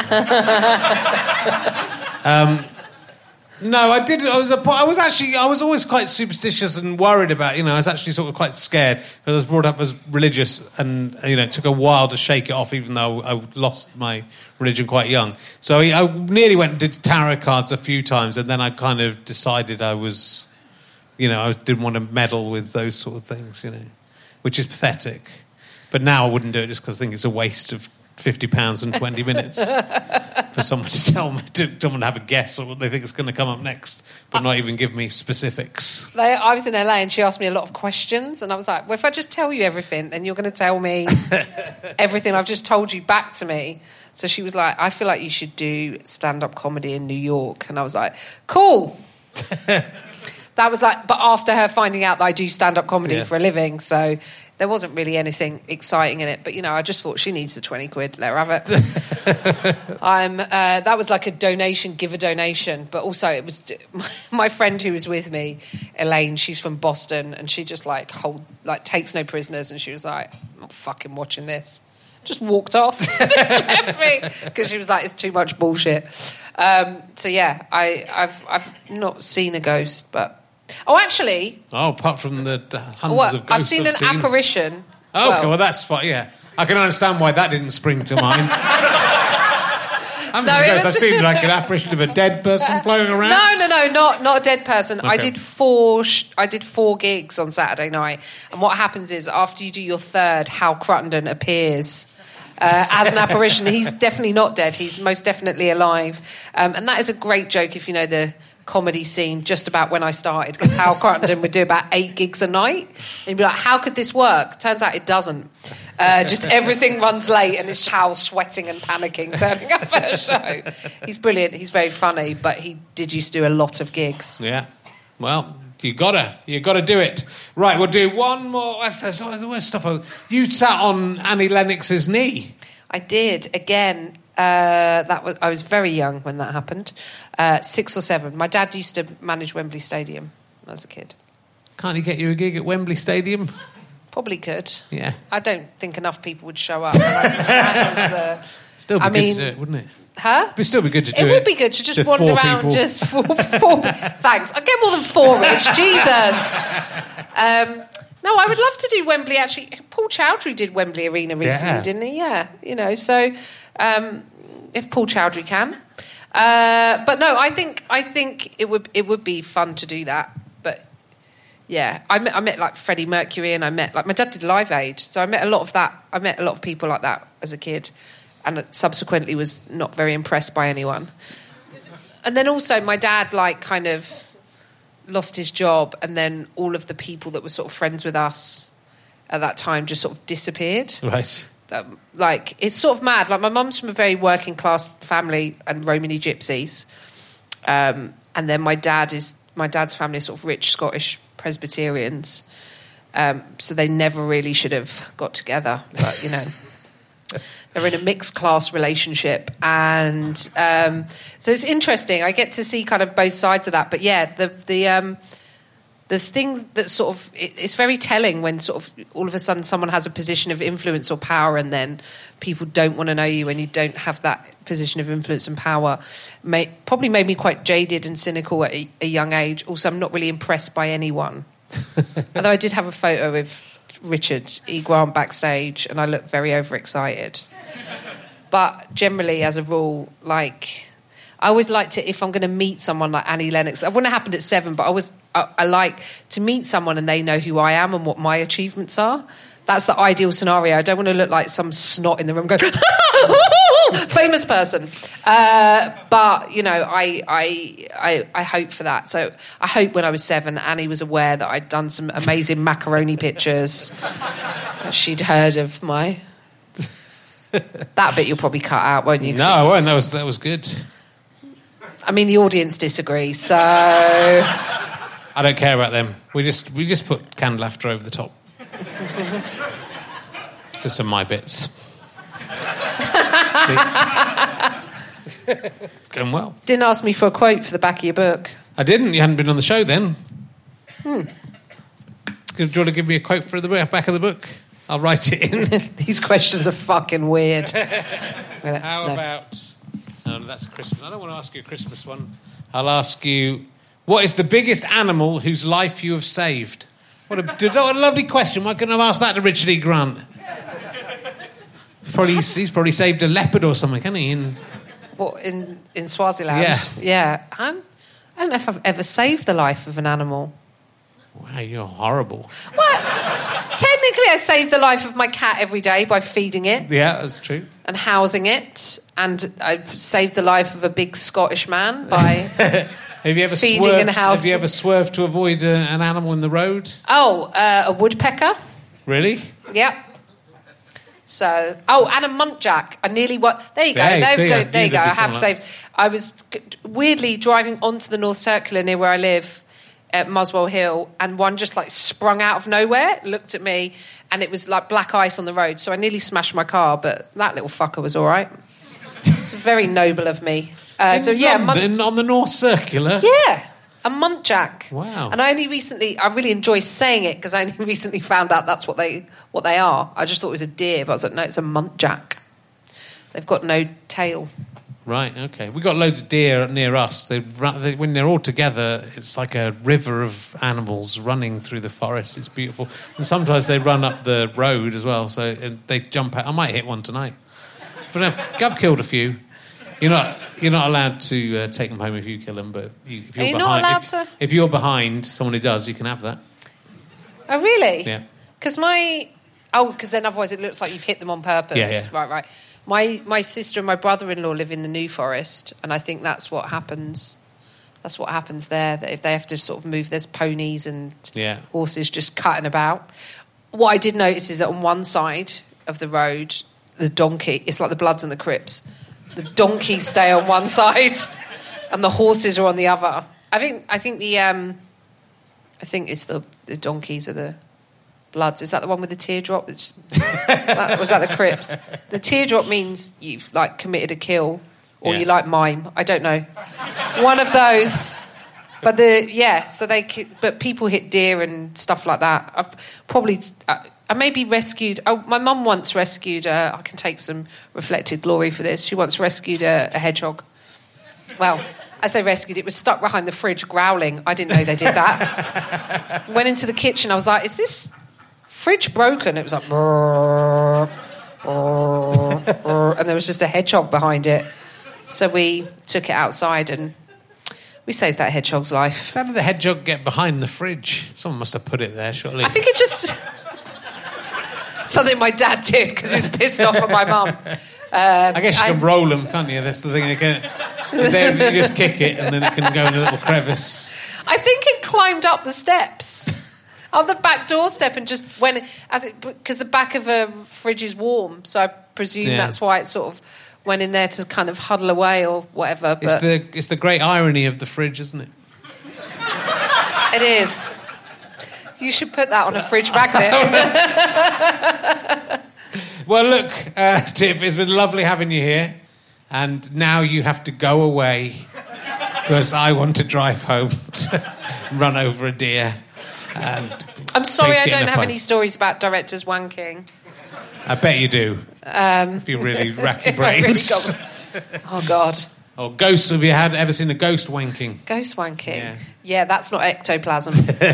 No, I did. I was always quite superstitious and worried about. I was actually sort of quite scared because I was brought up as religious, and it took a while to shake it off, even though I lost my religion quite young. So I nearly went and did tarot cards a few times, and then I kind of decided I was, I didn't want to meddle with those sort of things, which is pathetic. But now I wouldn't do it just because I think it's a waste of £50 and 20 minutes for someone to tell me, someone to have a guess at what they think is going to come up next, but not even give me specifics. I was in LA and she asked me a lot of questions, and I was like, well, if I just tell you everything, then you're going to tell me everything I've just told you back to me. So she was like, I feel like you should do stand-up comedy in New York. And I was like, cool. That was like, but after her finding out that I do stand-up comedy for a living, so... There wasn't really anything exciting in it, but, I just thought she needs the 20 quid, let her have it. That was like a donation, give a donation, but also it was my friend who was with me, Elaine, she's from Boston, and she just takes no prisoners, and she was like, I'm not fucking watching this. Just walked off, just left me, because she was like, it's too much bullshit. I've not seen a ghost, but... Oh, actually... Oh, apart from the hundreds of ghosts I've seen an apparition. Oh, okay, well, that's fine, yeah. I can understand why that didn't spring to mind. I've seen like an apparition of a dead person floating around. No, not a dead person. Okay. I did four gigs on Saturday night, and what happens is after you do your third, Hal Cruttenden appears... as an apparition. He's definitely not dead. He's most definitely alive. And that is a great joke if you know the comedy scene just about when I started, because Hal Cruttenden would do about 8 gigs a night. And you'd be like, how could this work? Turns out it doesn't. Just everything runs late and it's Hal sweating and panicking turning up at a show. He's brilliant. He's very funny, but he did used to do a lot of gigs. Yeah. Well... You gotta do it. Right, we'll do one more. That's the worst stuff. You sat on Annie Lennox's knee. I did, again. I was very young when that happened. 6 or 7. My dad used to manage Wembley Stadium as a kid. Can't he get you a gig at Wembley Stadium? Probably could. Yeah. I don't think enough people would show up. Still be good to do it, wouldn't it? Huh? It'd still be good to do it. It would be good to just wander around people. just for 4. Thanks. I'll get more than 4, Rich. Jesus. No, I would love to do Wembley, actually. Paul Chowdhury did Wembley Arena recently, didn't he? Yeah. You know, so if Paul Chowdhury can. But no, I think it would be fun to do that. But yeah, I met like Freddie Mercury, and I met like my dad did Live Aid, so I met a lot of that. I met a lot of people like that as a kid, and subsequently was not very impressed by anyone. And then also my dad like kind of lost his job, and then all of the people that were sort of friends with us at that time just sort of disappeared. Right. Like, it's sort of mad. Like, my mum's from a very working class family and Romany gypsies, and then my dad's family is sort of rich Scottish Presbyterians, so they never really should have got together. But you know, they're in a mixed class relationship, and so it's interesting. I get to see kind of both sides of that. But yeah, the thing that sort of it's very telling when sort of all of a sudden someone has a position of influence or power, and then people don't want to know you when you don't have that position of influence and power. Probably made me quite jaded and cynical at a young age. Also, I'm not really impressed by anyone. Although I did have a photo with Richard E. Grant backstage, and I looked very overexcited. But generally, as a rule, like, I always like to, if I'm going to meet someone like Annie Lennox, that wouldn't have happened at 7, but I like to meet someone and they know who I am and what my achievements are. That's the ideal scenario. I don't want to look like some snot in the room going, famous person. But, you know, I hope for that. So I hope when I was 7, Annie was aware that I'd done some amazing macaroni pictures. She'd heard of my... That bit you'll probably cut out, won't you? No, I won't. That was good. I mean, the audience disagree, so... I don't care about them. We just put canned laughter over the top. Just on my bits. It's going well. Didn't ask me for a quote for the back of your book. I didn't. You hadn't been on the show then. Do you want to give me a quote for the back of the book? I'll write it in. These questions are fucking weird. How about... No, that's Christmas. I don't want to ask you a Christmas one. I'll ask you, what is the biggest animal whose life you have saved? What a lovely question. Why couldn't I have asked that to Richard E. Grant? He's probably saved a leopard or something, hasn't he? In Swaziland? Yeah. I don't know if I've ever saved the life of an animal. Wow, you're horrible. Well, technically I save the life of my cat every day by feeding it. Yeah, that's true. And housing it. And I've saved the life of a big Scottish man by feeding and housing. Have you ever swerved to avoid an animal in the road? Oh, a woodpecker. Really? Yep. So, and a muntjac. I nearly there you go. There you go. I have saved. I was weirdly driving onto the North Circular near where I live at Muswell Hill, and one just like sprung out of nowhere, looked at me, and it was like black ice on the road. So I nearly smashed my car, but that little fucker was all right. It's very noble of me. On the North Circular? Yeah, a muntjac. Wow. And I really enjoy saying it because I only recently found out that's what they are. I just thought it was a deer, but I was like, no, it's a muntjac. They've got no tail. Right, okay. We've got loads of deer near us. When they're all together, it's like a river of animals running through the forest. It's beautiful. And sometimes they run up the road as well, so they jump out. I might hit one tonight. But I've killed a few. You're not allowed to take them home if you kill them, but if you're not allowed to? If you're behind someone who does, you can have that. Oh, really? Yeah. Because then otherwise it looks like you've hit them on purpose. Yeah. Right. My sister and my brother-in-law live in the New Forest, and I think that's what happens. That's what happens there. That if they have to sort of move, there's ponies and horses just cutting about. What I did notice is that on one side of the road, the donkey, it's like the Bloods and the Crips. The donkeys stay on one side, and the horses are on the other. I think it's the donkeys are the Bloods. Is that the one with the teardrop? Was that the Crips? The teardrop means you've like committed a kill, or you like mime. I don't know. One of those. But but people hit deer and stuff like that. I've probably, I maybe rescued. Oh, my mum once rescued. I can take some reflected glory for this. She once rescued a hedgehog. Well, I say rescued. It was stuck behind the fridge growling. I didn't know they did that. Went into the kitchen. I was like, "Is this fridge broken?" It was like, brrr, brrr, brrr, and there was just a hedgehog behind it. So we took it outside and we saved that hedgehog's life. How did the hedgehog get behind the fridge? Someone must have put it there, surely. I think it just... something my dad did because he was pissed off at my mum. I guess you can roll them, can't you? That's the thing. You just kick it and then it can go in a little crevice. I think it climbed up the steps, up the back doorstep, and just went... Because the back of a fridge is warm, so I presume that's why it sort of went in there to kind of huddle away or whatever. But it's the great irony of the fridge, isn't it? It is. You should put that on a fridge magnet. Well, look, Tiff, it's been lovely having you here. And now you have to go away because I want to drive home to run over a deer. And I'm sorry I don't have any stories about directors wanking. I bet you do. If you really rack your brains. Oh, God. Or ghosts, have you ever seen a ghost wanking? Ghost wanking? Yeah, that's not ectoplasm.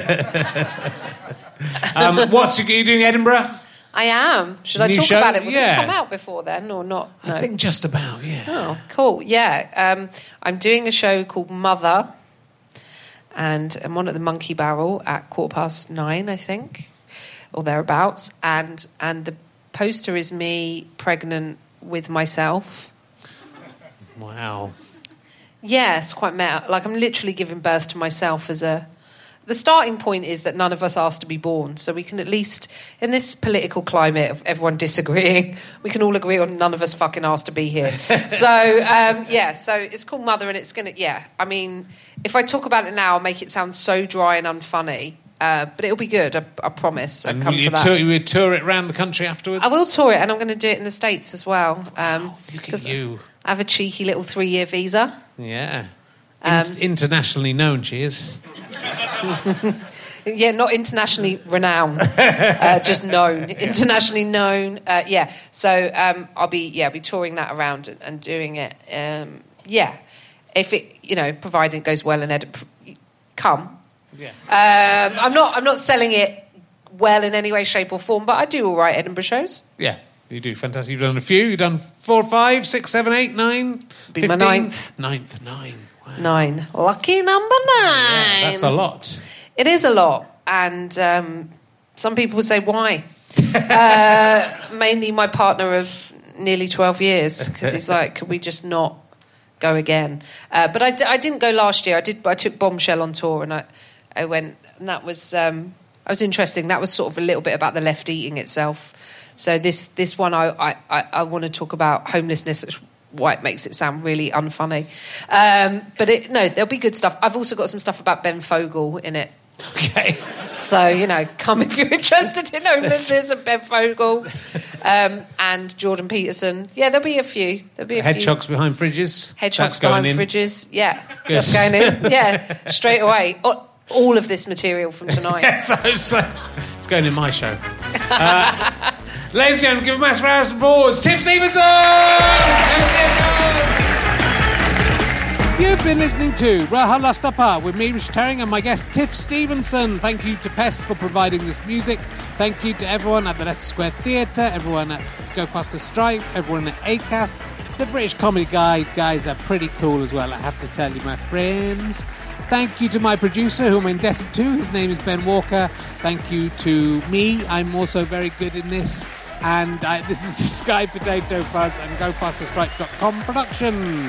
Are you doing Edinburgh? I am. Should I talk about it? Will this come out before then or not? No. I think just about, yeah. Oh, cool. Yeah. I'm doing a show called Mother, and I'm on at the Monkey Barrel at 9:15, I think, or thereabouts. And the poster is me pregnant with myself. Wow. Yes, quite meta. Like, I'm literally giving birth to myself as a... The starting point is that none of us asked to be born, so we can at least, in this political climate of everyone disagreeing, we can all agree on none of us fucking asked to be here. So, so it's called Mother, and it's going to... I mean, if I talk about it now, I'll make it sound so dry and unfunny, but it'll be good, I promise. And you would tour it around the country afterwards? I will tour it, and I'm going to do it in the States as well. Look at you. I have a cheeky little 3-year visa. Yeah. Internationally known, she is. Yeah, not internationally renowned, just known. Internationally known, So I'll be touring that around and doing it. If it, providing it goes well in Edinburgh, come. Yeah. I'm not selling it well in any way, shape, or form, but I do all right Edinburgh shows. Yeah. You do fantastic. You've done a few. You've done 4, 5, 6, 7, 8, 9, 15. My ninth. 9. Wow. 9. Lucky number 9. Yeah, that's a lot. It is a lot. And some people would say, why? Mainly my partner of nearly 12 years, because he's like, could we just not go again? But I didn't go last year. I took Bombshell on tour, and I went, and that was interesting. That was sort of a little bit about the left eating itself. So this one, I want to talk about homelessness, why it makes it sound really unfunny. But there'll be good stuff. I've also got some stuff about Ben Fogle in it. Okay. So, come if you're interested in homelessness and Ben Fogle and Jordan Peterson. Yeah, there'll be a few. Hedgehogs behind fridges? Hedgehogs behind fridges, yeah. Good. That's going in, yeah, straight away. All of this material from tonight. Yes, it's going in my show. Ladies and gentlemen, give a massive round of applause. Tiff Stevenson! You've been listening to RHLSTP with me, Richard Herring, and my guest, Tiff Stevenson. Thank you to Pest for providing this music. Thank you to everyone at the Leicester Square Theatre, everyone at Go Faster Stripe, everyone at ACAST. The British Comedy Guide guys are pretty cool as well, I have to tell you, my friends. Thank you to my producer, who I'm indebted to. His name is Ben Walker. Thank you to me. I'm also very good in this. And this is a Sky Potato Fuzz and GoFasterStripes.com production.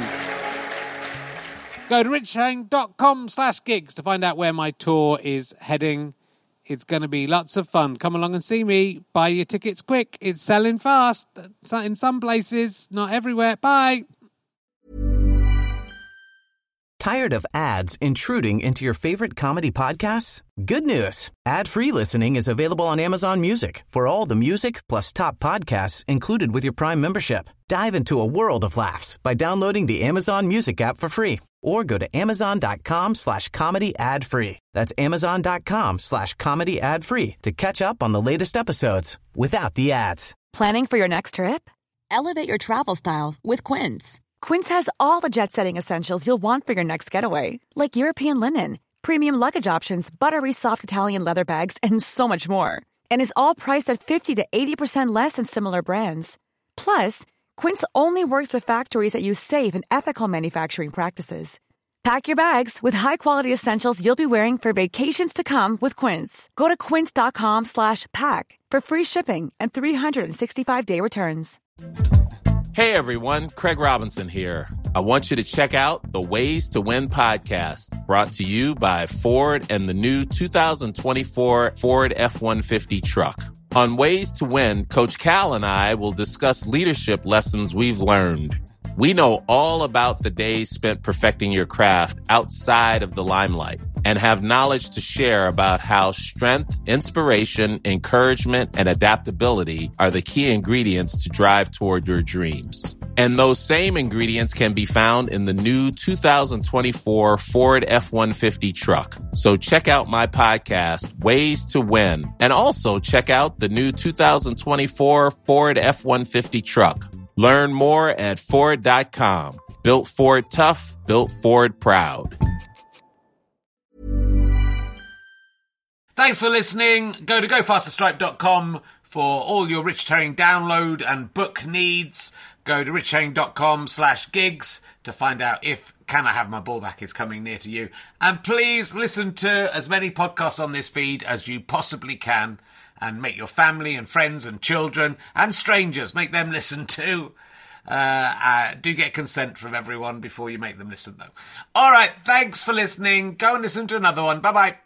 Go to richherring.com/gigs to find out where my tour is heading. It's going to be lots of fun. Come along and see me. Buy your tickets quick. It's selling fast. In some places, not everywhere. Bye. Tired of ads intruding into your favorite comedy podcasts? Good news. Ad-free listening is available on Amazon Music for all the music plus top podcasts included with your Prime membership. Dive into a world of laughs by downloading the Amazon Music app for free or go to amazon.com/comedy ad-free. That's amazon.com/comedy ad-free to catch up on the latest episodes without the ads. Planning for your next trip? Elevate your travel style with Quince. Quince has all the jet-setting essentials you'll want for your next getaway, like European linen, premium luggage options, buttery soft Italian leather bags, and so much more. And is all priced at 50 to 80% less than similar brands. Plus, Quince only works with factories that use safe and ethical manufacturing practices. Pack your bags with high-quality essentials you'll be wearing for vacations to come with Quince. Go to quince.com/pack for free shipping and 365-day returns. Hey everyone, Craig Robinson here. I want you to check out the Ways to Win podcast, brought to you by Ford and the new 2024 Ford F-150 truck. On Ways to Win, Coach Cal and I will discuss leadership lessons we've learned. We know all about the days spent perfecting your craft outside of the limelight and have knowledge to share about how strength, inspiration, encouragement, and adaptability are the key ingredients to drive toward your dreams. And those same ingredients can be found in the new 2024 Ford F-150 truck. So check out my podcast, Ways to Win, and also check out the new 2024 Ford F-150 truck. Learn more at Ford.com. Built Ford tough, built Ford proud. Thanks for listening. Go to gofasterstripe.com for all your Richard Herring download and book needs. Go to richardherring.com/gigs to find out if Can I Have My Ball Back is coming near to you. And please listen to as many podcasts on this feed as you possibly can. And make your family and friends and children and strangers, make them listen too. Do get consent from everyone before you make them listen, though. All right, thanks for listening. Go and listen to another one. Bye-bye.